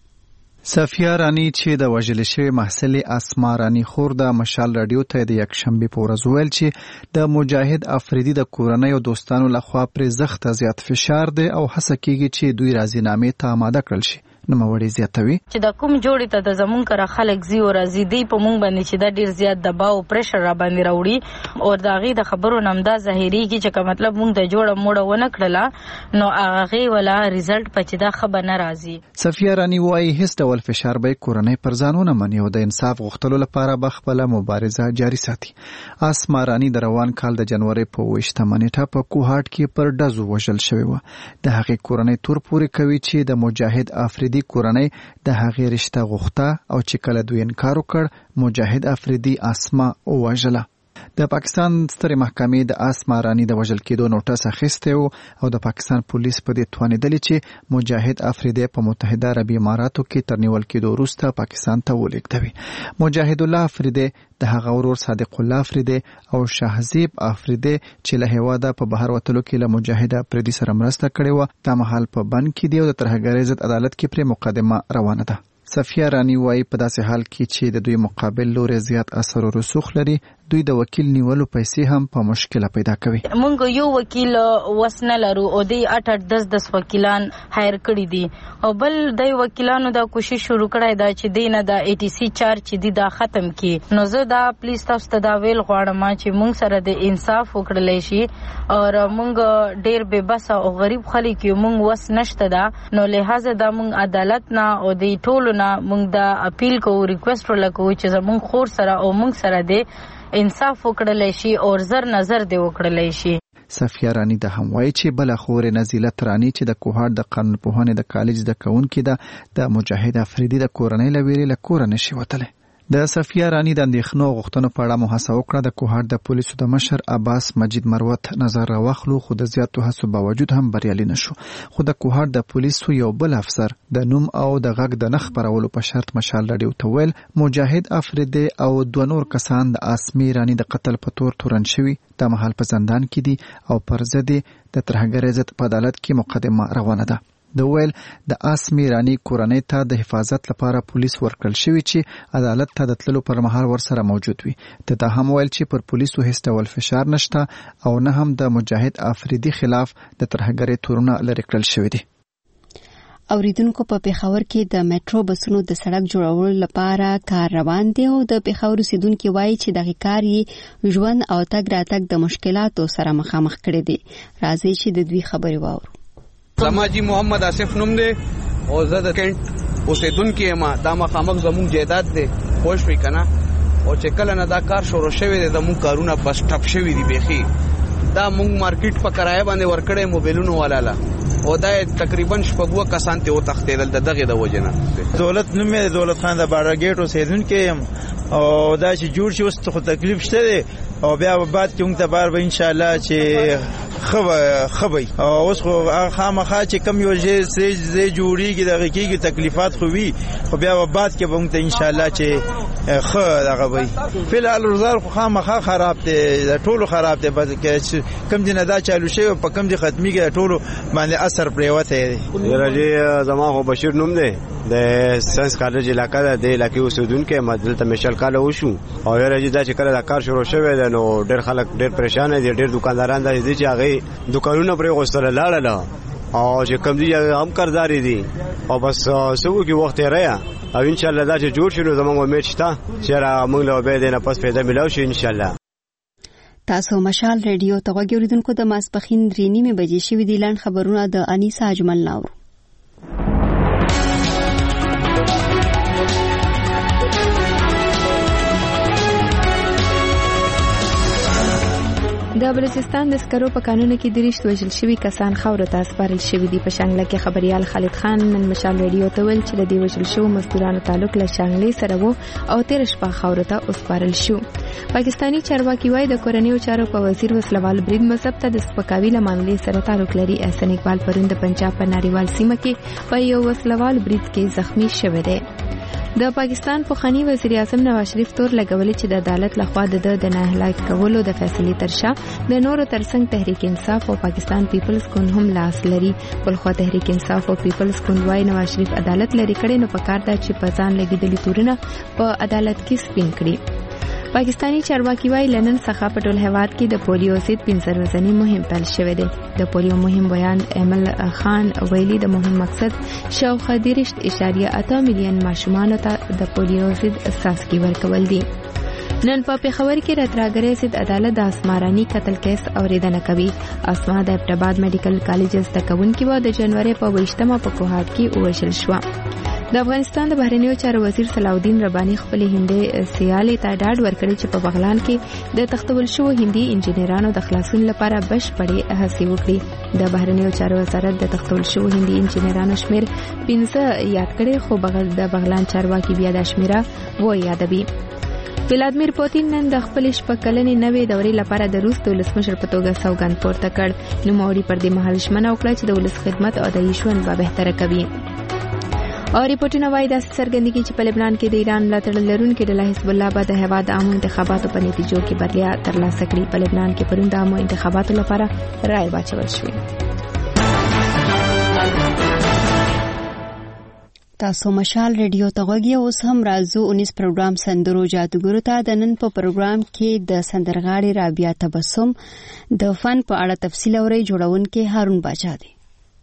صفیه رانی چې د وژل شوی محصلې اسما رانی خور د مشال رادیو ته د یکشنبه په ورځ ویل چې د مجاهد افریدي د کورنۍ او دوستانو لخوا پر زخت زیات فشار دی او هڅه کوي چې دوی راضینامې ته آماده کړل شي. نو موري زیاتوي چې د کوم جوړی ته د زمون کرا خلک زی او راځي دی په مونږ باندې چې دا ډیر زیات دباو پریشر را باندې راوړي او داغي د خبرو نمدا ظاهري کی چې مطلب مونږ د جوړه موړه ونه کړله نو هغه ولا ریزلټ پچې دا خبر نه راځي. صفیه رانی وايي هیڅ ډول فشار به کورنۍ پر ځانونه مني او د انصاف غوښتلو لپاره به خپل مبارزه جاري ساتي. اسما رانی د روان کال د جنوري په وشتمه نیټه په کوهاټ کې پر ډزو وژل شوی و. د هغې کورنۍ تور پوري کوي چې د مجاهد افریدي کورنۍ د هغې رشته غوښته او چې کله دوی انکار وکړ مجاهد افریدي اسما ووژله. د پاکستان سترې محکمې د اسما رانی د وژل کېدو نوټس اخیستی و او د پاکستان پولیس په دې توانېدلي چې مجاهد افریدي په متحده عربي اماراتو کې تر نیول کېدو وروسته پاکستان ته ولېږدوي. مجاهد الله افریدي د هغه ورور صادق الله افریدي او شهزیب افریدي چې له هیواده په بهر وتلو کې له مجاهد افریدي سره مرسته کړې وه دا مهال په بند کې دی او د ترهګرۍ ضد عدالت کې پرې مقدمه روانه ده. صفیه رانی وايي په داسې حال کې چې د دوی مقابل لوري زیات اثر او رسوخ لري دوی د وکیل نیولو پیسې هم په مشکله پیدا کوي. مونږ یو وکیل وسنه لرو او دی اټ اټ دس دس وکیلان هایر کړی دي او بل د وکیلانو دا کوشش شروع کړای دا چې دینه دا ای ټی سی چارج چې دی دا ختم کی. نو زه دا پلیز تاسو ته دا ویل غواړم چې مونږ سره د انصاف وکړلای شي او مونږ ډیر بے بس او غریب خلک یو مونږ وس نشته دا نو لہذا دا مونږ عدالت نه او د ټولو نه مونږ دا اپیل کوو ریکوست ولکو چې زمونږ خور سره او مونږ سره د انصاف وکړلای شي او زر نظر دی وکړلای شي. صفیه رانی د هم وایي چې بل خور نزیلت رانی چې د کوهاټ د قانون پوهنې د کالج د کونکي ده د مجاهد افریدي د کورنۍ لویری له کور نشي وتله. د صفیه رانی د اندېښنو غوښتنو په اړه محاسبه وکړه د کوهاټ د پولیسو د مشر عباس مجید مروت نظر راوخلو خو د زیاتو هڅو باوجود هم بریالي نشو. خو د کوهاټ د پولیسو یو بل افسر د نوم او د غږ د نخ خپرولو په شرط مشال رادیو ته ویل مجاهد افریدي او دوه نور کسان د اسمی رانی د قتل په تور تورن شوي د محل په زندان کې دي او پر ضد د ترهګرۍ ضد په عدالت کې مقدمه روانه ده. د ویل د اسمی رانی کورنۍ ته د حفاظت لپاره پولیس ورکړل شوی چې عدالت ته د تللو پر مهال ورسره موجود وي. ته هم ویل چې پر پولیسو هیڅ ډول فشار نشته او نه هم د مجاهد افریدي خلاف د ترهګرۍ تورونه لرې کړل شوی دي. اوریدونکو په پیښور کې د میټرو بسونو د سړک جوړولو لپاره کار روان دی او د پیښور اوسیدونکو وایي چې دغه کار یې ژوند او تګ راتګ د مشکلاتو سره مخامخ کړی دی. راځي چې د دوی خبرې واورو. سماجی محمد آصف نوم دی او زه د کینټ اوسیدونکو یم. دا مخامخ زموږ جیدات دی خوش وی کنه او چې کله نه دا کار شروع شوی دی زموږ کارونه بس ټپ شوی دی بیخي. دا موږ مارکیټ په کرایه باندې ورکړې موبایلونو والاله او دا تقریبا شپږ کسان ته وتښتېدل د دغه د وجنه. دولت نوم یې دولت خان د باراګیټ اوسیدونکو یم او دا چې جوړ شي اوس ته تکلیف شته او بیا بعد کې موږ ته بار به ان شاء الله چې خبر خبري او اوس خو خامخا چې کم یو ځای زی جوړیږي دغه کېږي تکلیفات خو وي خو بیا بعد کې به موږ ته ان شاء الله چې خ دغه وي فلحال روزګار خو خامخا خراب دی ټولو خراب دی بس کم دي نه دا چالو شي په کم دي ختميږي ټولو باندې اثر پریوته دی راځي زما خو بشیر نوم دی د ساينس کالج علاقې د علاقې اوسیدونکو مدلته مشل کاله وشو او راځي دا چې کله دا کار شروع شوی دی نو ډېر خلک ډېر پریشان دي ډېر دکانداران دي چې هغه دکانونه پرې غوستل لاړل او چې کم دي هم کارداري دي او بس سو کې وخت یې رایا او ان شاء الله دا چې جوړ شنو زموږ امید شته چې را موږ له به دینه پس پیدا ملو شي ان شاء الله. تاسو مشال ریډیو ته وګورئ د ماسپخین درې نیمه بجې شوې دي لاند خبرونه د انیسا اجمل ناور. د بلوچستان د سکرو په قانون کې درشت وژل شوی کسان خاورو ته سپارل شوی دي. په شانګله کې خبريال خالد خان نن مشال ریډیو ته ویل چې د دې وژل شوو مزدورانو تعلق له شانګلې سره وو او تیر شپه خاورو ته سپارل شو. پاکستانی چارواکي وایي د کورنیو چارو په وزیر وسلوال برید مذهب ته د سپکاوي له معاملې سره تعلق لري. احسن اقبال پرون د پنجاب په ناریوال سیمه کې په یو وسلوال برید کې زخمی شوی دی. د پاکستان پخوانی وزیر اعظم نواز شریف تور لګولې چې د عدالت لخوا د د نه هلاک کولو د فیصلې ترشا د نورو ترڅنګ تحریک انصاف او پاکستان پیپلز ګوند هم لاس لري. بلخو تحریک انصاف او پیپلز ګوند وايي نواز شریف عدالت لري کړي نو پکار دا چې په ځان لګیدلي تورونه په عدالت کې سپین کړي. پاکستانی چارواکي وايي لنن څخه په ټول هیواد کې د پولیو ضد پنځه ورځنی مهم پیل شوې ده. د پولیو مهم بیان امل خان ویلي د مهم مقصد شاوخوا دیرشت اشاریه اته میلیون ماشومان ته د پولیو ضد څاڅکي ورکول دي. نن په پیښور کې راتراګرې ضد عدالت د اسمارانی قتل کیس اوریدنه کوي. اسما د ابټاباد میډیکل کالج د کوونکی و د جنوري په ویشتمه په کوهات کې وژل شو. د افغانستان د بهرنیو چارو وزیر صلاح الدین ربانی خپل هندي سیالي ته ډاډ ورکړی چې په بغلان کې د تختول شو هندي انجنیرانو د خلاصون لپاره بشپړې هڅې وکړي. د بهرنیو چارو وزارت د تختول شو هندي انجنیرانو شمیر پنځه یاد کړي خو بغل د بغلان چارواکي بیا د شمیره و یادوي. ولادمیر پوتین نن د خپل شپږکلنې نوې دورې لپاره د روس د ولسمشر په توګه سوګند پورته کړ. نوموړي پر دې مهال ژمنه وکړه چې د ولس خدمت او د ژوند به بهتره کوي. او ریپورتونه وايي د سرګندګي چې په لبنان کې د ایران ملاتړ لرونکي ډله حزب الله به د هیواد عامو انتخاباتو په نتیجو کې بریا ترلاسه کړي. په لبنان کې پرون د عامو انتخاباتو لپاره رائے واچول شوې. تاسو مشال ریډیو ته غوږی اوس هم راځو انیس پروګرام سندرو جادوګرو ته. د نن په پروګرام کې د سندرغاړي رابعه تبسم د فن په اړه تفصیل اوري. جوړونکي هارون باچا دی.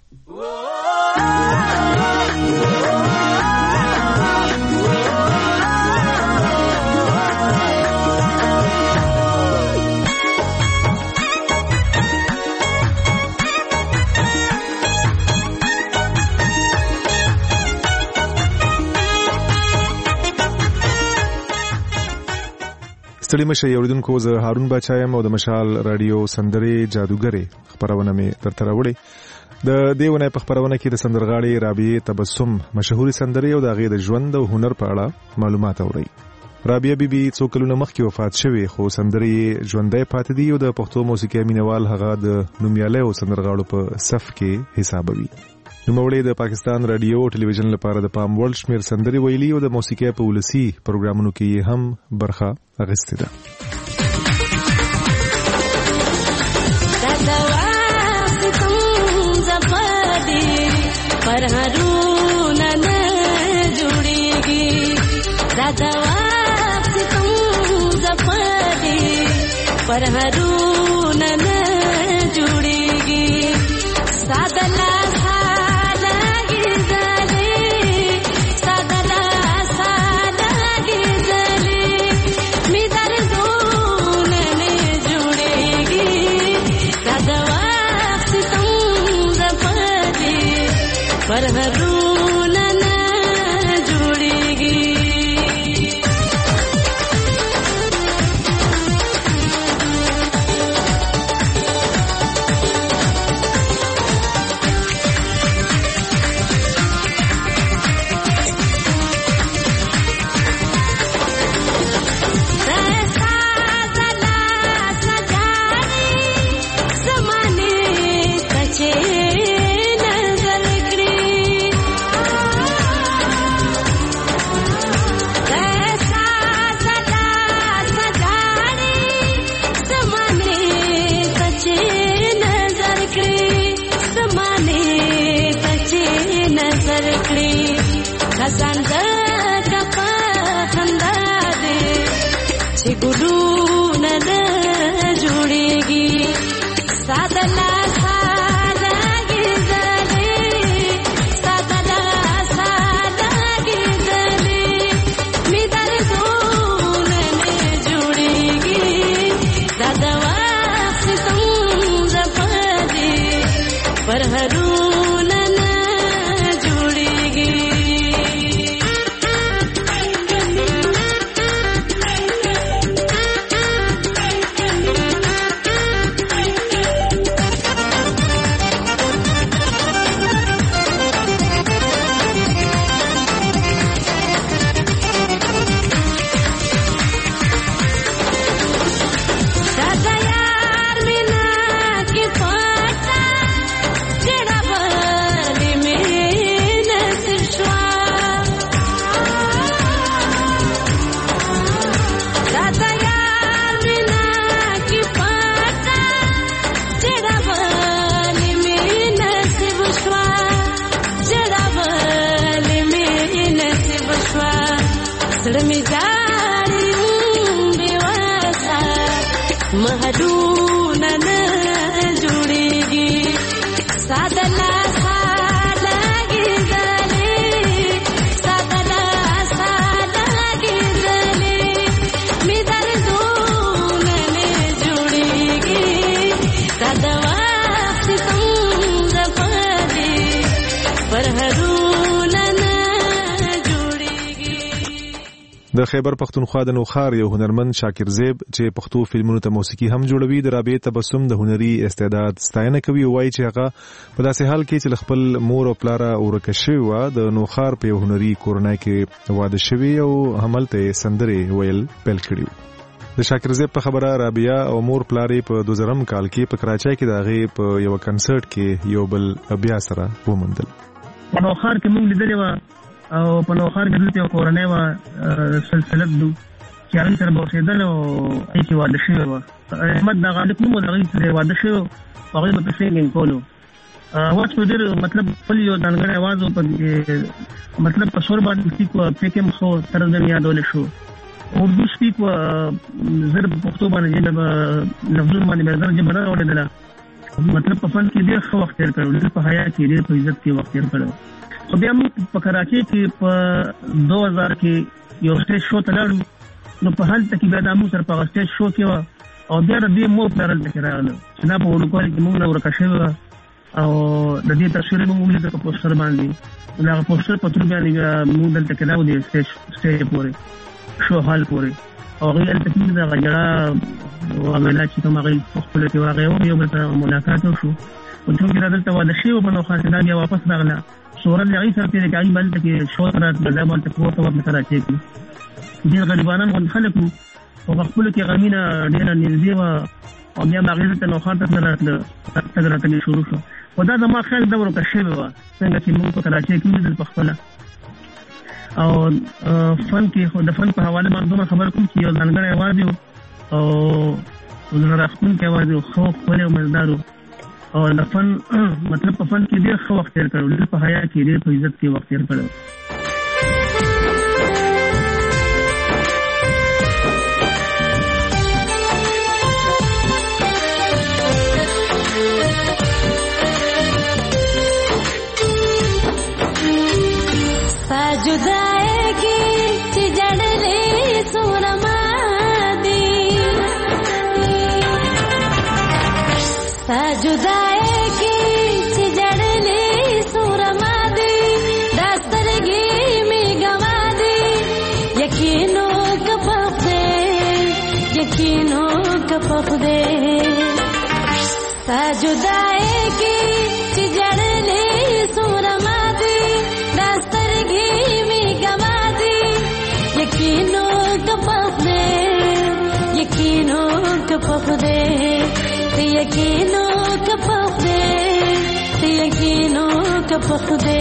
ستړي مشه اوریدونکو زه هارون باچا یم او د مشال رادیو سندرې جادوګرې خبرونه مې درته راوړې. د دیونه په خبرونه کې د سندرغاړي رابعه تبسم مشهوري سندرې او د هغې د ژوند او هنر په اړه معلومات اوري. رابعه بیبي څو کلونه مخکې وفات شوې خو سندرې ژوندۍ پاتې دي او د پښتو موسیقي مینوال هغه د نومیالیو سندرغاړو په صف کې حسابوي. نوموړی د پاکستان رادیو او ټلویزیون لپاره د پام وړ شمېر سندرې ویلي او د موسیقي په ولسي پروګرامونو کې هم برخه اخیستې ده. مزاکا خندا دې چې ګلونه نه جوړېږي سادنا د خیبر پختونخوا د نوخار یو هنرمند شاکر زیب چې پښتو فلمونو ته موسیقي هم جوړوي د رابطه تبسم د هنري استعداد ستاینه کوي او وايي چې هغه په داسې حال کې چې خپل مور او پلار ورکه شوی و د نوخار په هنري کورنۍ کې واده شوی او عملته سندري ویل پیل کړیو. د شاکر زیب په خبره رابعه او مور پلارې په دوه زره کال کې په کراچۍ کې دغه په یو کنسرت کې یو بل بیا سره ومندل. په نوخار کې موږ لیدلې و او په نوخار کې دلته کورنۍ و سلسله دو چې هغه سره بوسیدل او هیڅ واده شوی و. احمد د غالب نوم د هغه سره واده شوی هغه په سینګینګ کولو واټ په ډېر مطلب خپل یو ځانګړی आवाज په مطلب په سور باندې چې کو پکې مخو سره د یادول شو اردو سپیک و زر پښتو باندې د لفظونو باندې به درجه بدل وړل مطلب په فن کې ډېر ښه وخت تیر کړو په حیا کې ډېر په عزت کې وخت تیر کړو. خو بیا موږ په کراچۍ کې په دوه هزار کې یو سټیج شو ته لاړو نو په هلته کې بیا د موږ سره په سټیج شو کې و او بیا د دې مو پلرل ته راغله چې دا په وړوکوالي کې موږ ورکه شوی او د دې تصویر موږ لیدل په پوسټر باندې دا پوسټر په تر باندې موږ دلته کې راو دي سټیج سټیج پورې شو حال پورې او غیر تکلیف دا غجرا او عملات چې کوم غي خپل کې واغې او یو بل ملاقات وشو او څنګه راځل ته واده شي او په نو خاصه بیا واپس راغله سورل لغی سره چې کوي باندې کې شو رات بل باندې کوته په کراچۍ کې ډیر غریبانان غون خلک او خپل کې غمینه ډیر نږدې و او بیا باغې ته نو خاطر نه راتله څنګه راته شروع شو او دا زما خیال دا ورکه شوی و څنګه چې موږ په کراچۍ کې د خپل او فن کې خو د فن په حواله باندې خبر کوم چې یو ځانګړی आवाज او زړه راخون کې आवाज خو خپل مزدارو او د فن مطلب په فن کې ډېر ښه وخت تیر کړو ډېر په حیا کې ډېر په عزت کې وخت تیر کړو. जुदाएगी कि जड़ले सुरमादी जुदाएगी कि जड़ले सुरमादी दस्तरगी में गवा दे यकीनों का पफ दे यकीनों का पफ दे जुदाएगी कि जड़ले सुरमादी दस्तरगी यकीनों का पफ दे यकीनों का पफ दे यकीनों का पफ दे यकीनों का पफ दे.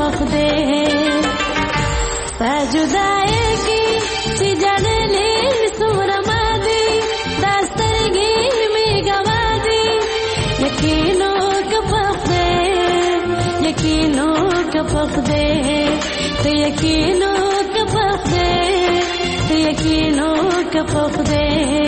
پخدے سجدائے کی چی جاننے سمرما دی داسترگی میں گوا دی یقینوں کا پخدے یقینوں کا پخدے تو یقینوں کا پخدے تو یقینوں کا پخدے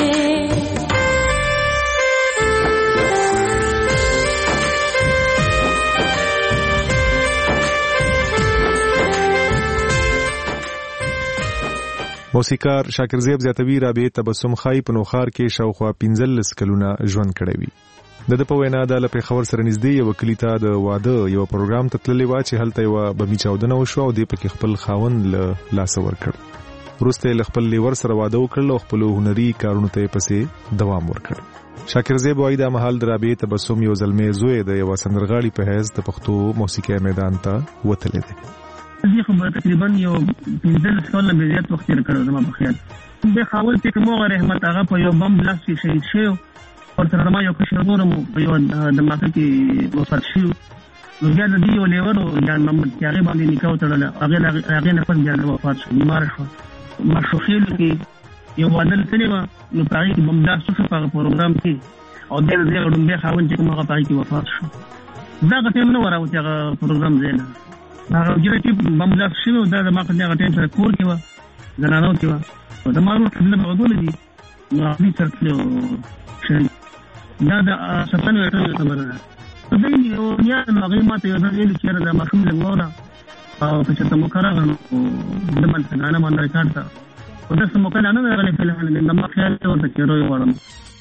موسیقار شاکر زیب زیاتوی رابعه تبسم خای په نوخار کې شاوخوا پنځلس کلونه ژوند کړی وي. د د په وینا د لپاره خبر سره نږدې یو کلیتا د واده یو پروګرام ته تللی و چې هلته یو بمی چاودنه وشو او د پکې خپل خاوند له لاس ورکړ. وروسته له خپل لیور سره واده وکړ او خپل هنري کارونو ته پسې دوام ورکړ. شاکر زیب وایي د محل د رابعه تبسم یو ځلمې زوی د یو سندرغاړي په حیث د پښتو موسیقي میدان ته وتلی دی. زه خو تقریبا یو پنځه کاله به زیات وخت تیر کړو زما په خیال. د خاول چې کومه رحمت هغه په یو بم بلاست کې شهید شو او تر ما یو کشرګور مو په یو د ماته کې وفات شو. نو بیا د دې یو لیورو جان محمد یاغي باندې نکاح وتړل. هغه هغه نه پس بیا وفات شو. بیمار شو. مشوخیل کې یو بدل کړي و نو پای کې بم بلاست شو په پروګرام کې او د دې غوډم به خاون چې کومه پای کې وفات شو. دا غته نو وراو چې هغه پروګرام زینا هغه جره چې بمبلاک شوی دا د ما په دغه ټیم سره کور کې و زنانو کې و دا مارو ټول به ودول دي نو خپل ترتلو شي دا د سپن وټل خبره ده. دا یو یا هغه ماته یو ځل چې دا مخوم له وره او په چې تمو کارغه د من څنګه نه باندې کارته او دا سمو کله نه غلې په لحاظ نه ما خیال ورته کېرو وړم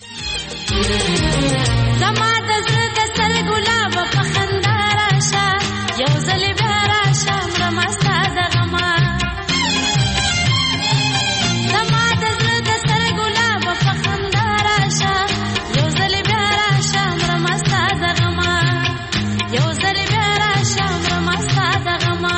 زما د زړه د سر ګلاب په خندا راشه یو ځل بیا راشه مرمستا د غما زما د زړه د سر ګلاب په خندا راشه یو ځل بیا راشه مرمستا د غما یو ځل بیا راشه مرمستا د غما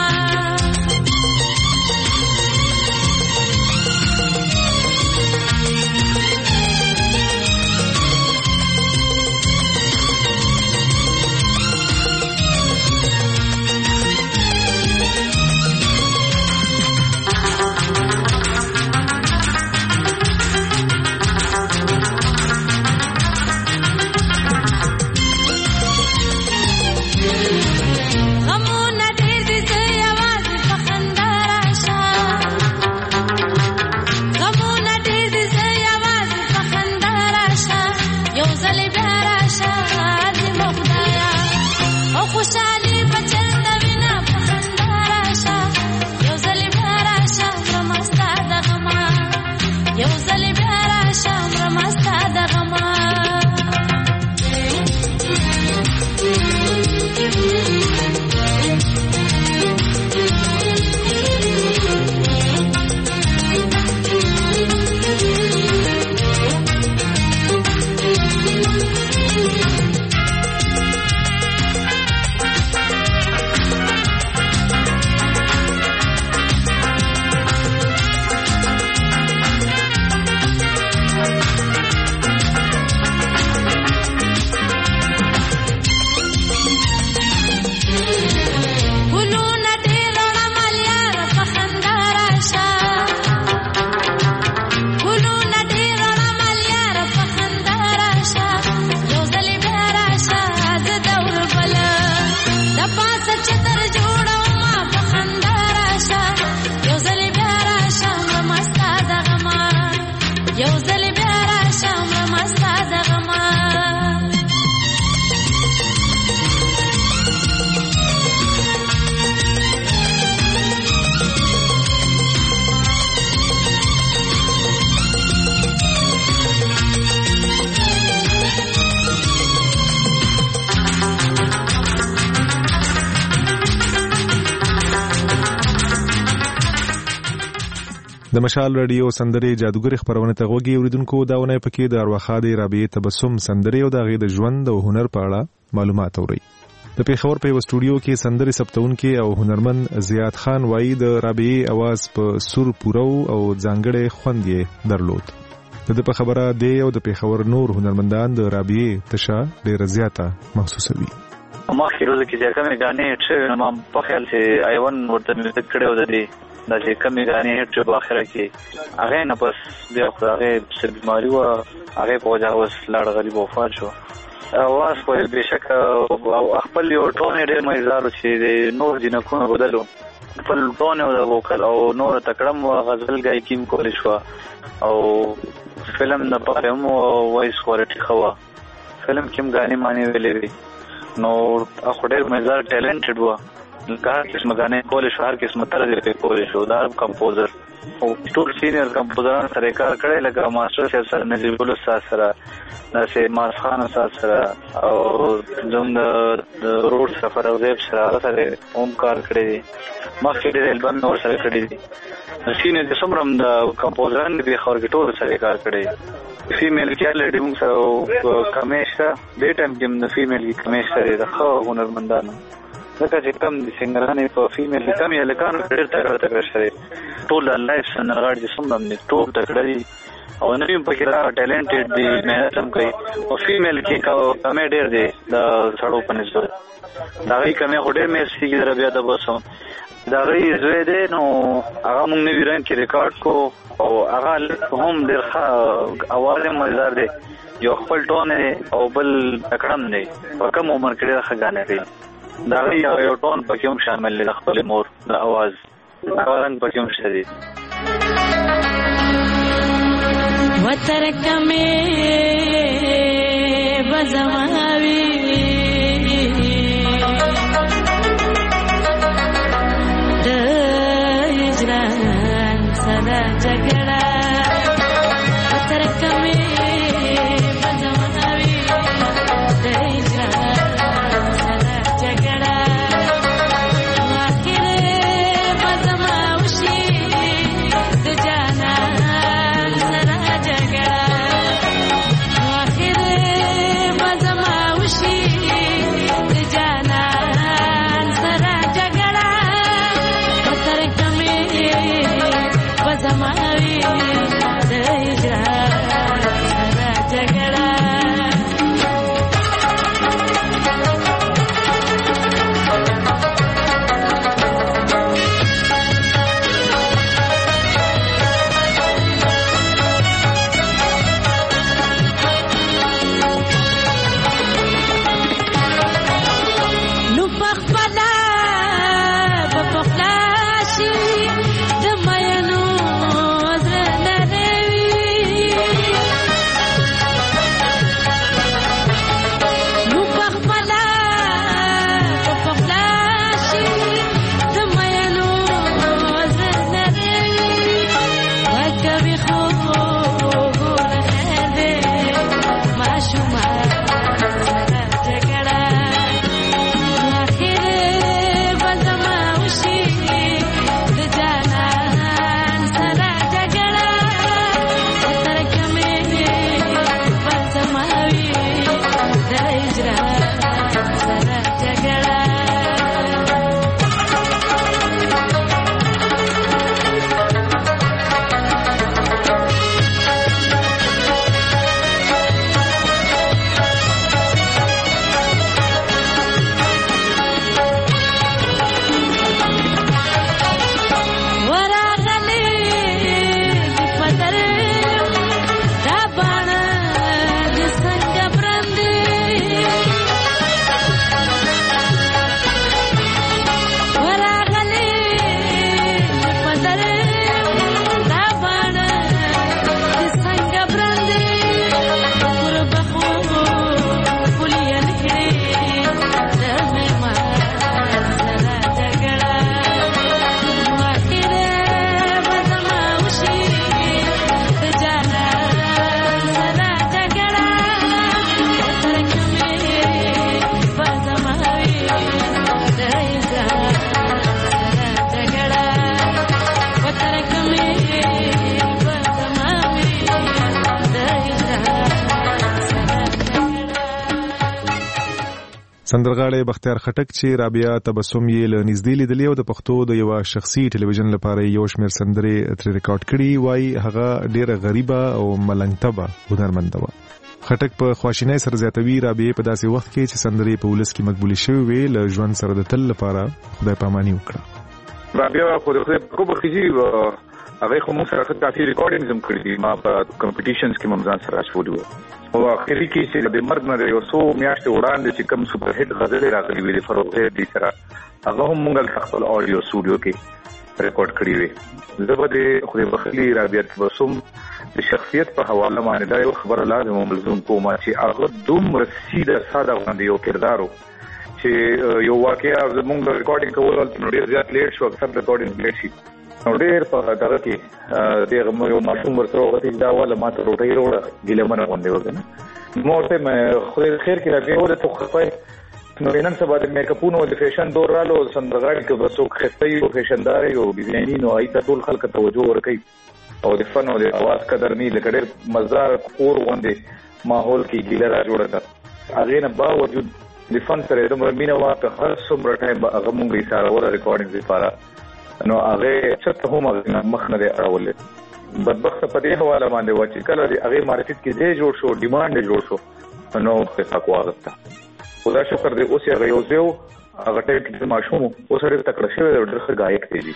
د مشال رادیو سندري جادوګر خبرونه ته غوږی اوریدونکو داونه پکې د ارواخاده رابعه تبسم سندري او د غي د ژوند او هنر په اړه معلومات اوري. د پیښور په استودیو کې سندري سپتون کې او هنرمن زیات خان وایي د رابعه आवाज په سور پورو او ځانګړې خوند یې درلود. د په خبره دی او د پیښور نور هنرمندان د رابعه تشا ډېر زیاته محسوسوي. مخکې روزه کې چې کومې غانې هټ شوې نو ما په خیال چې ایوان ورته میوزیک کړی و د دې دا چې کومې غانې هټ شوې په اخره کې هغې نه پس بیا خو هغې څه بیماري وه هغې په وجه اوس لاړ غریب وفات شو. اواز خو یې بېشکه خپل یو ټون یې ډېر مزدار و چې د نور جینکونه بدل و خپل ټون یې د وکل او نور تکړه م غزل ګایکي م کولی شوه او فلم دپاره هم وایس کوالټي ښه وه. فلم کې هم ګانې مانې ویلې وي نو خو ډېر مزدار ټیلنټډ وه لکه هر قسمه ګانې کولی شو هر قسمه طرز یې پرې کولی شو دا کمپوزر او ټول سینیر کمپوزران سره یې کار کړی لکه ماسټر صاحب سره نجیب ګل استاد سره داسې ماس خان استاد سره او زموږ د روډ سفر او غیب سره هغه سره هم کار کړی دی مخکې ډېر البم مې ورسره کړي دي سینیر چې څومره هم د کمپوزران دي بېخور کې ټولو سره یې کار کړی فیمیل کې الرېډي موږ سره کمې شته دې ټایم کې هم د فیمیل کې کمې شته دی د ښه هنرمندانو ځکه چې کم د سنګرانې په فیمیل کې کم یې هلکانو ډېر تکړه تکړه شته دی ټول لایف سندرغاړي چې څومره هم دي ټول تکړه دي او نوی هم پکې راغله ټیلنټډ دي محنت هم کوي او فیمیل کې کمې ډېر دی د سړو په نسبت د هغوی کمې خو ډېر میچ کېږي در بیا د بس هم د هغوی زوی دی نو هغه موږ نوي رنګ کې ریکارډ کو او هغه هم ډېر ښه اواز یې مزدار دی یو خپل ټون دی او بل تکړه هم دی په کم عمر کې ډېره ښه ګانې کوي د هغوی یو ټون پکې هم شامل دی د خپلې مور د اواز هغه رنګ پکې هم شته دی. وترکمه بزماوي د هجران صدا جګړه وترکمه بزماوي د هجران صدا جګړه واخره بزماوشي د جانا سندرغاړی بختیار خټک چې رابعه تبسم یې له نږدې لیدلې او د پښتو د یو شخصي ټلویزیون لپاره یو شمېر سندرې ترې ریکارډ کړي وای هغه ډیره غریبه او ملنګ تبه هنرمنده وه. خټک په خواشینۍ سره زیاتوي رابعه په داسې وخت کې چې سندرې په ولس کې مقبول شوې وي له ژوند سره د تل لپاره خدای پاماني وکړه. رابعه خو د خو په خيږي هغه خو موږ سره کافي ریکارډینګز هم کړی دي ما په کمپټیشنز کې ممزان سره شوډو او اخري کې چې د مرګ نه یو څو میاشتې وړاندې چې کوم سپر هټ غزل راغلي وي فروغ دې سره هغه هم موږ خپل اډیو سټوډیو کې ریکارډ کړی وي. زه به د خو د بخلی رابعه تبسم د شخصیت په حواله باندې دا یو خبره لازم ملزم کوم چې هغه دومره سیده ساده باندې یو کردارو چې یو واقعیا زموږ ریکارډینګ کول نو ډیر زیات لیټ شو اکثر ریکارډینګ لیټ شي نو ډیر په دغه کې دغه یو ماشوم ورته وته دا ولا ماته روټي وروړه ګیلمنه باندې وکنه مو ته مې خو خیر کې راځي وله تو خپای نو نن سبا د میک اپونو د فیشن دور رالو سندرغاړي کې بسو خستې او فیشندار او ډیزاینینو ایته ټول خلک توجه ورکړي او د فن او د اواز قدر نه لکه ډېر مزدار کور باندې ماحول کې ګیله را جوړه ده. هغه نه باوجود د فن سره د مینه واکه هر څومره ټایم به هغه مونږ یې سره ور ریکارډینګ لپاره نو هغه چې هم مخ نه راولې بدبخت په دې حواله باندې و چې کله هغه مارکیټ کې دې جوړ شو ډیماند جوړ شو نو په تاسو واغسته خدا شکر دې اوس هغه یو ځو هغه ټیک د ماشوم اوس هغه تکړه شوی د ډېر غایق دی.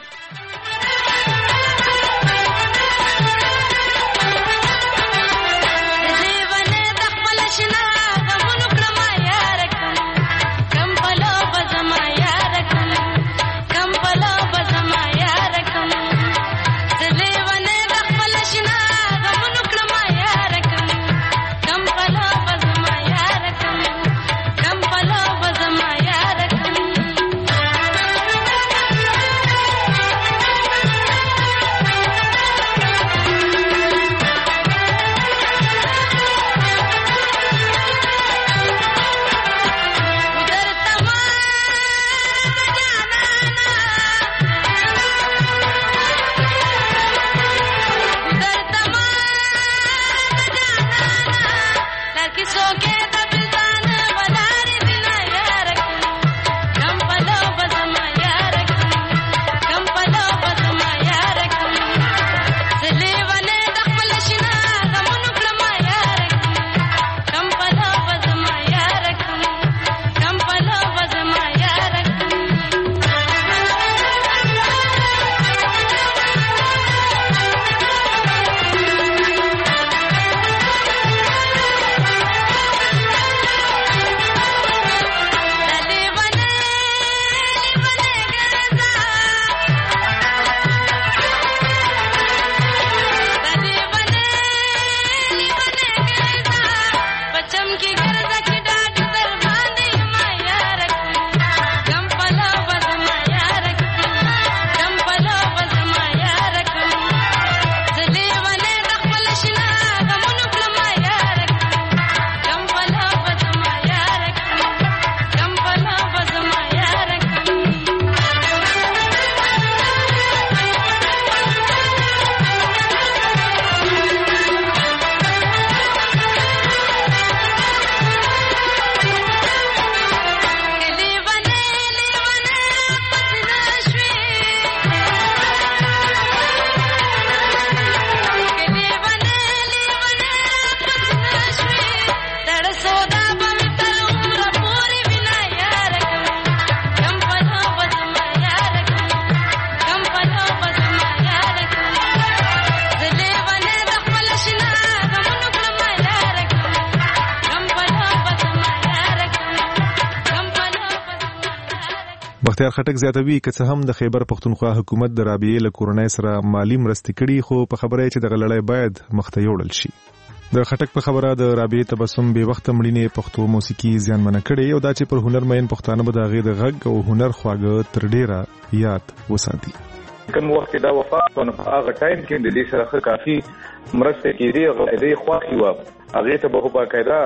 بختیار خټک زیاتوي که څه هم د خیبر پښتونخوا حکومت د رابعه له کورنۍ سره مالی مرستې کړي خو په خبره چې د غلړۍ باید مخته یوړل شي. د خټک په خبره د رابعه تبسم به وخت مړینې پښتو موسیقي زیانمنه کړي او دا چې پر هنر مین پښتانه به د غې د غږ او هنر خواږه تر ډیره یاد وساتي. کوم وخت دا وفات ونه هغه ټایم کې د دې سره کافي مرسته کېدی او دې خواخي و هغه ته په باقاعده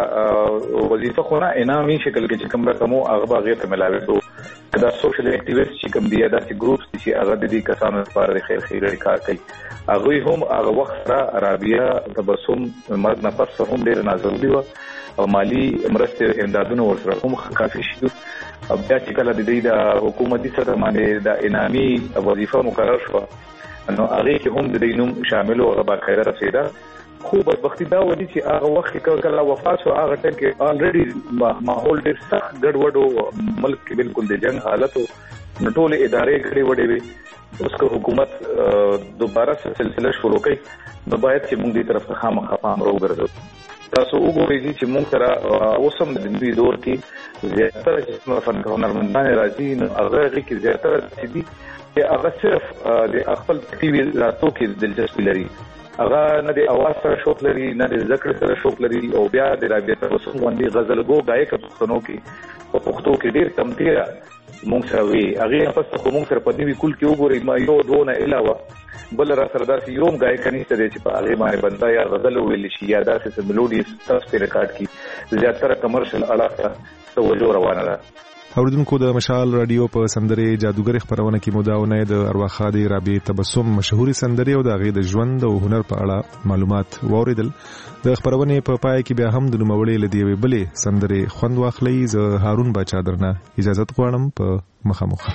وظیفه خو نه انعامي شکل کې چې کوم رقم هغه هغه ته ملاوي شو دا سوشل اکټیویسټ چې کوم دی دا چې ګروپس چې هغه د دې کسانو لپاره د خیر خیري کار کوي هغه هم هغه وخت را رابعه تبسم مرګ نه پس هم ډیر نازولي و او مالی مرسته امدادونه ورسره هم کافي شي او بیا چې کله د دې د حکومتي سره باندې د انعامي وظیفه مقرر شو نو هغه کې هم د دې نوم شامل او هغه باقاعده رسیدا خو بدبختی دا ودی چې هغه وخت کې کله وفات شو هغه ټیم کې الریډي ماحول ډېر سخت ګډوډ او ملک کې بالکل د جنگ حالت او ټولې ادارې ګډې وډې وي. اوس که حکومت دوباره سلسله شروع کړي نو باید چې موږ دې طرف ته خامخا پام راوګرځو. تاسو وګورئ چې موږ سره اوسم د دې دور کې زیاتره چې فن هنرمندان راځي نو هغه کې زیاتره چې دي هغه صرف د خپل ټي وي راتو کې دلچسپي لري. هغه نه د اواز سره شوق لري نه د ذکر سره شوق لري او بیا د رابطه وسو باندې غزلګو غایک پښتنو کې په پښتو کې ډېر تمتیرا موږ سره وی هغه په څه موږ سره په دې کول کې وګورئ ما یو دوه علاوه بل را سره داسې یوم غایک نشته چې په هغه باندې بندا یا غزل ویل شي یا داسې ملوډي تاسو ریکارډ کی زیاتره کمرشل اړه توجه روانه ده. اوریدونکو د مشال رادیو په سندره جادوګر خبرونه کې مداونه د ارواخادي رابع تبسم مشهوري سندره او د غي د ژوند او هنر په اړه معلومات واوریدل. د خبرونه په پای کې بیا هم د نوموړې لدی وی بلې سندره خوند واخلي. ز هارون بچا درنه اجازه غواړم په مخامخ.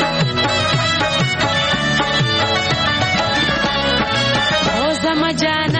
Jana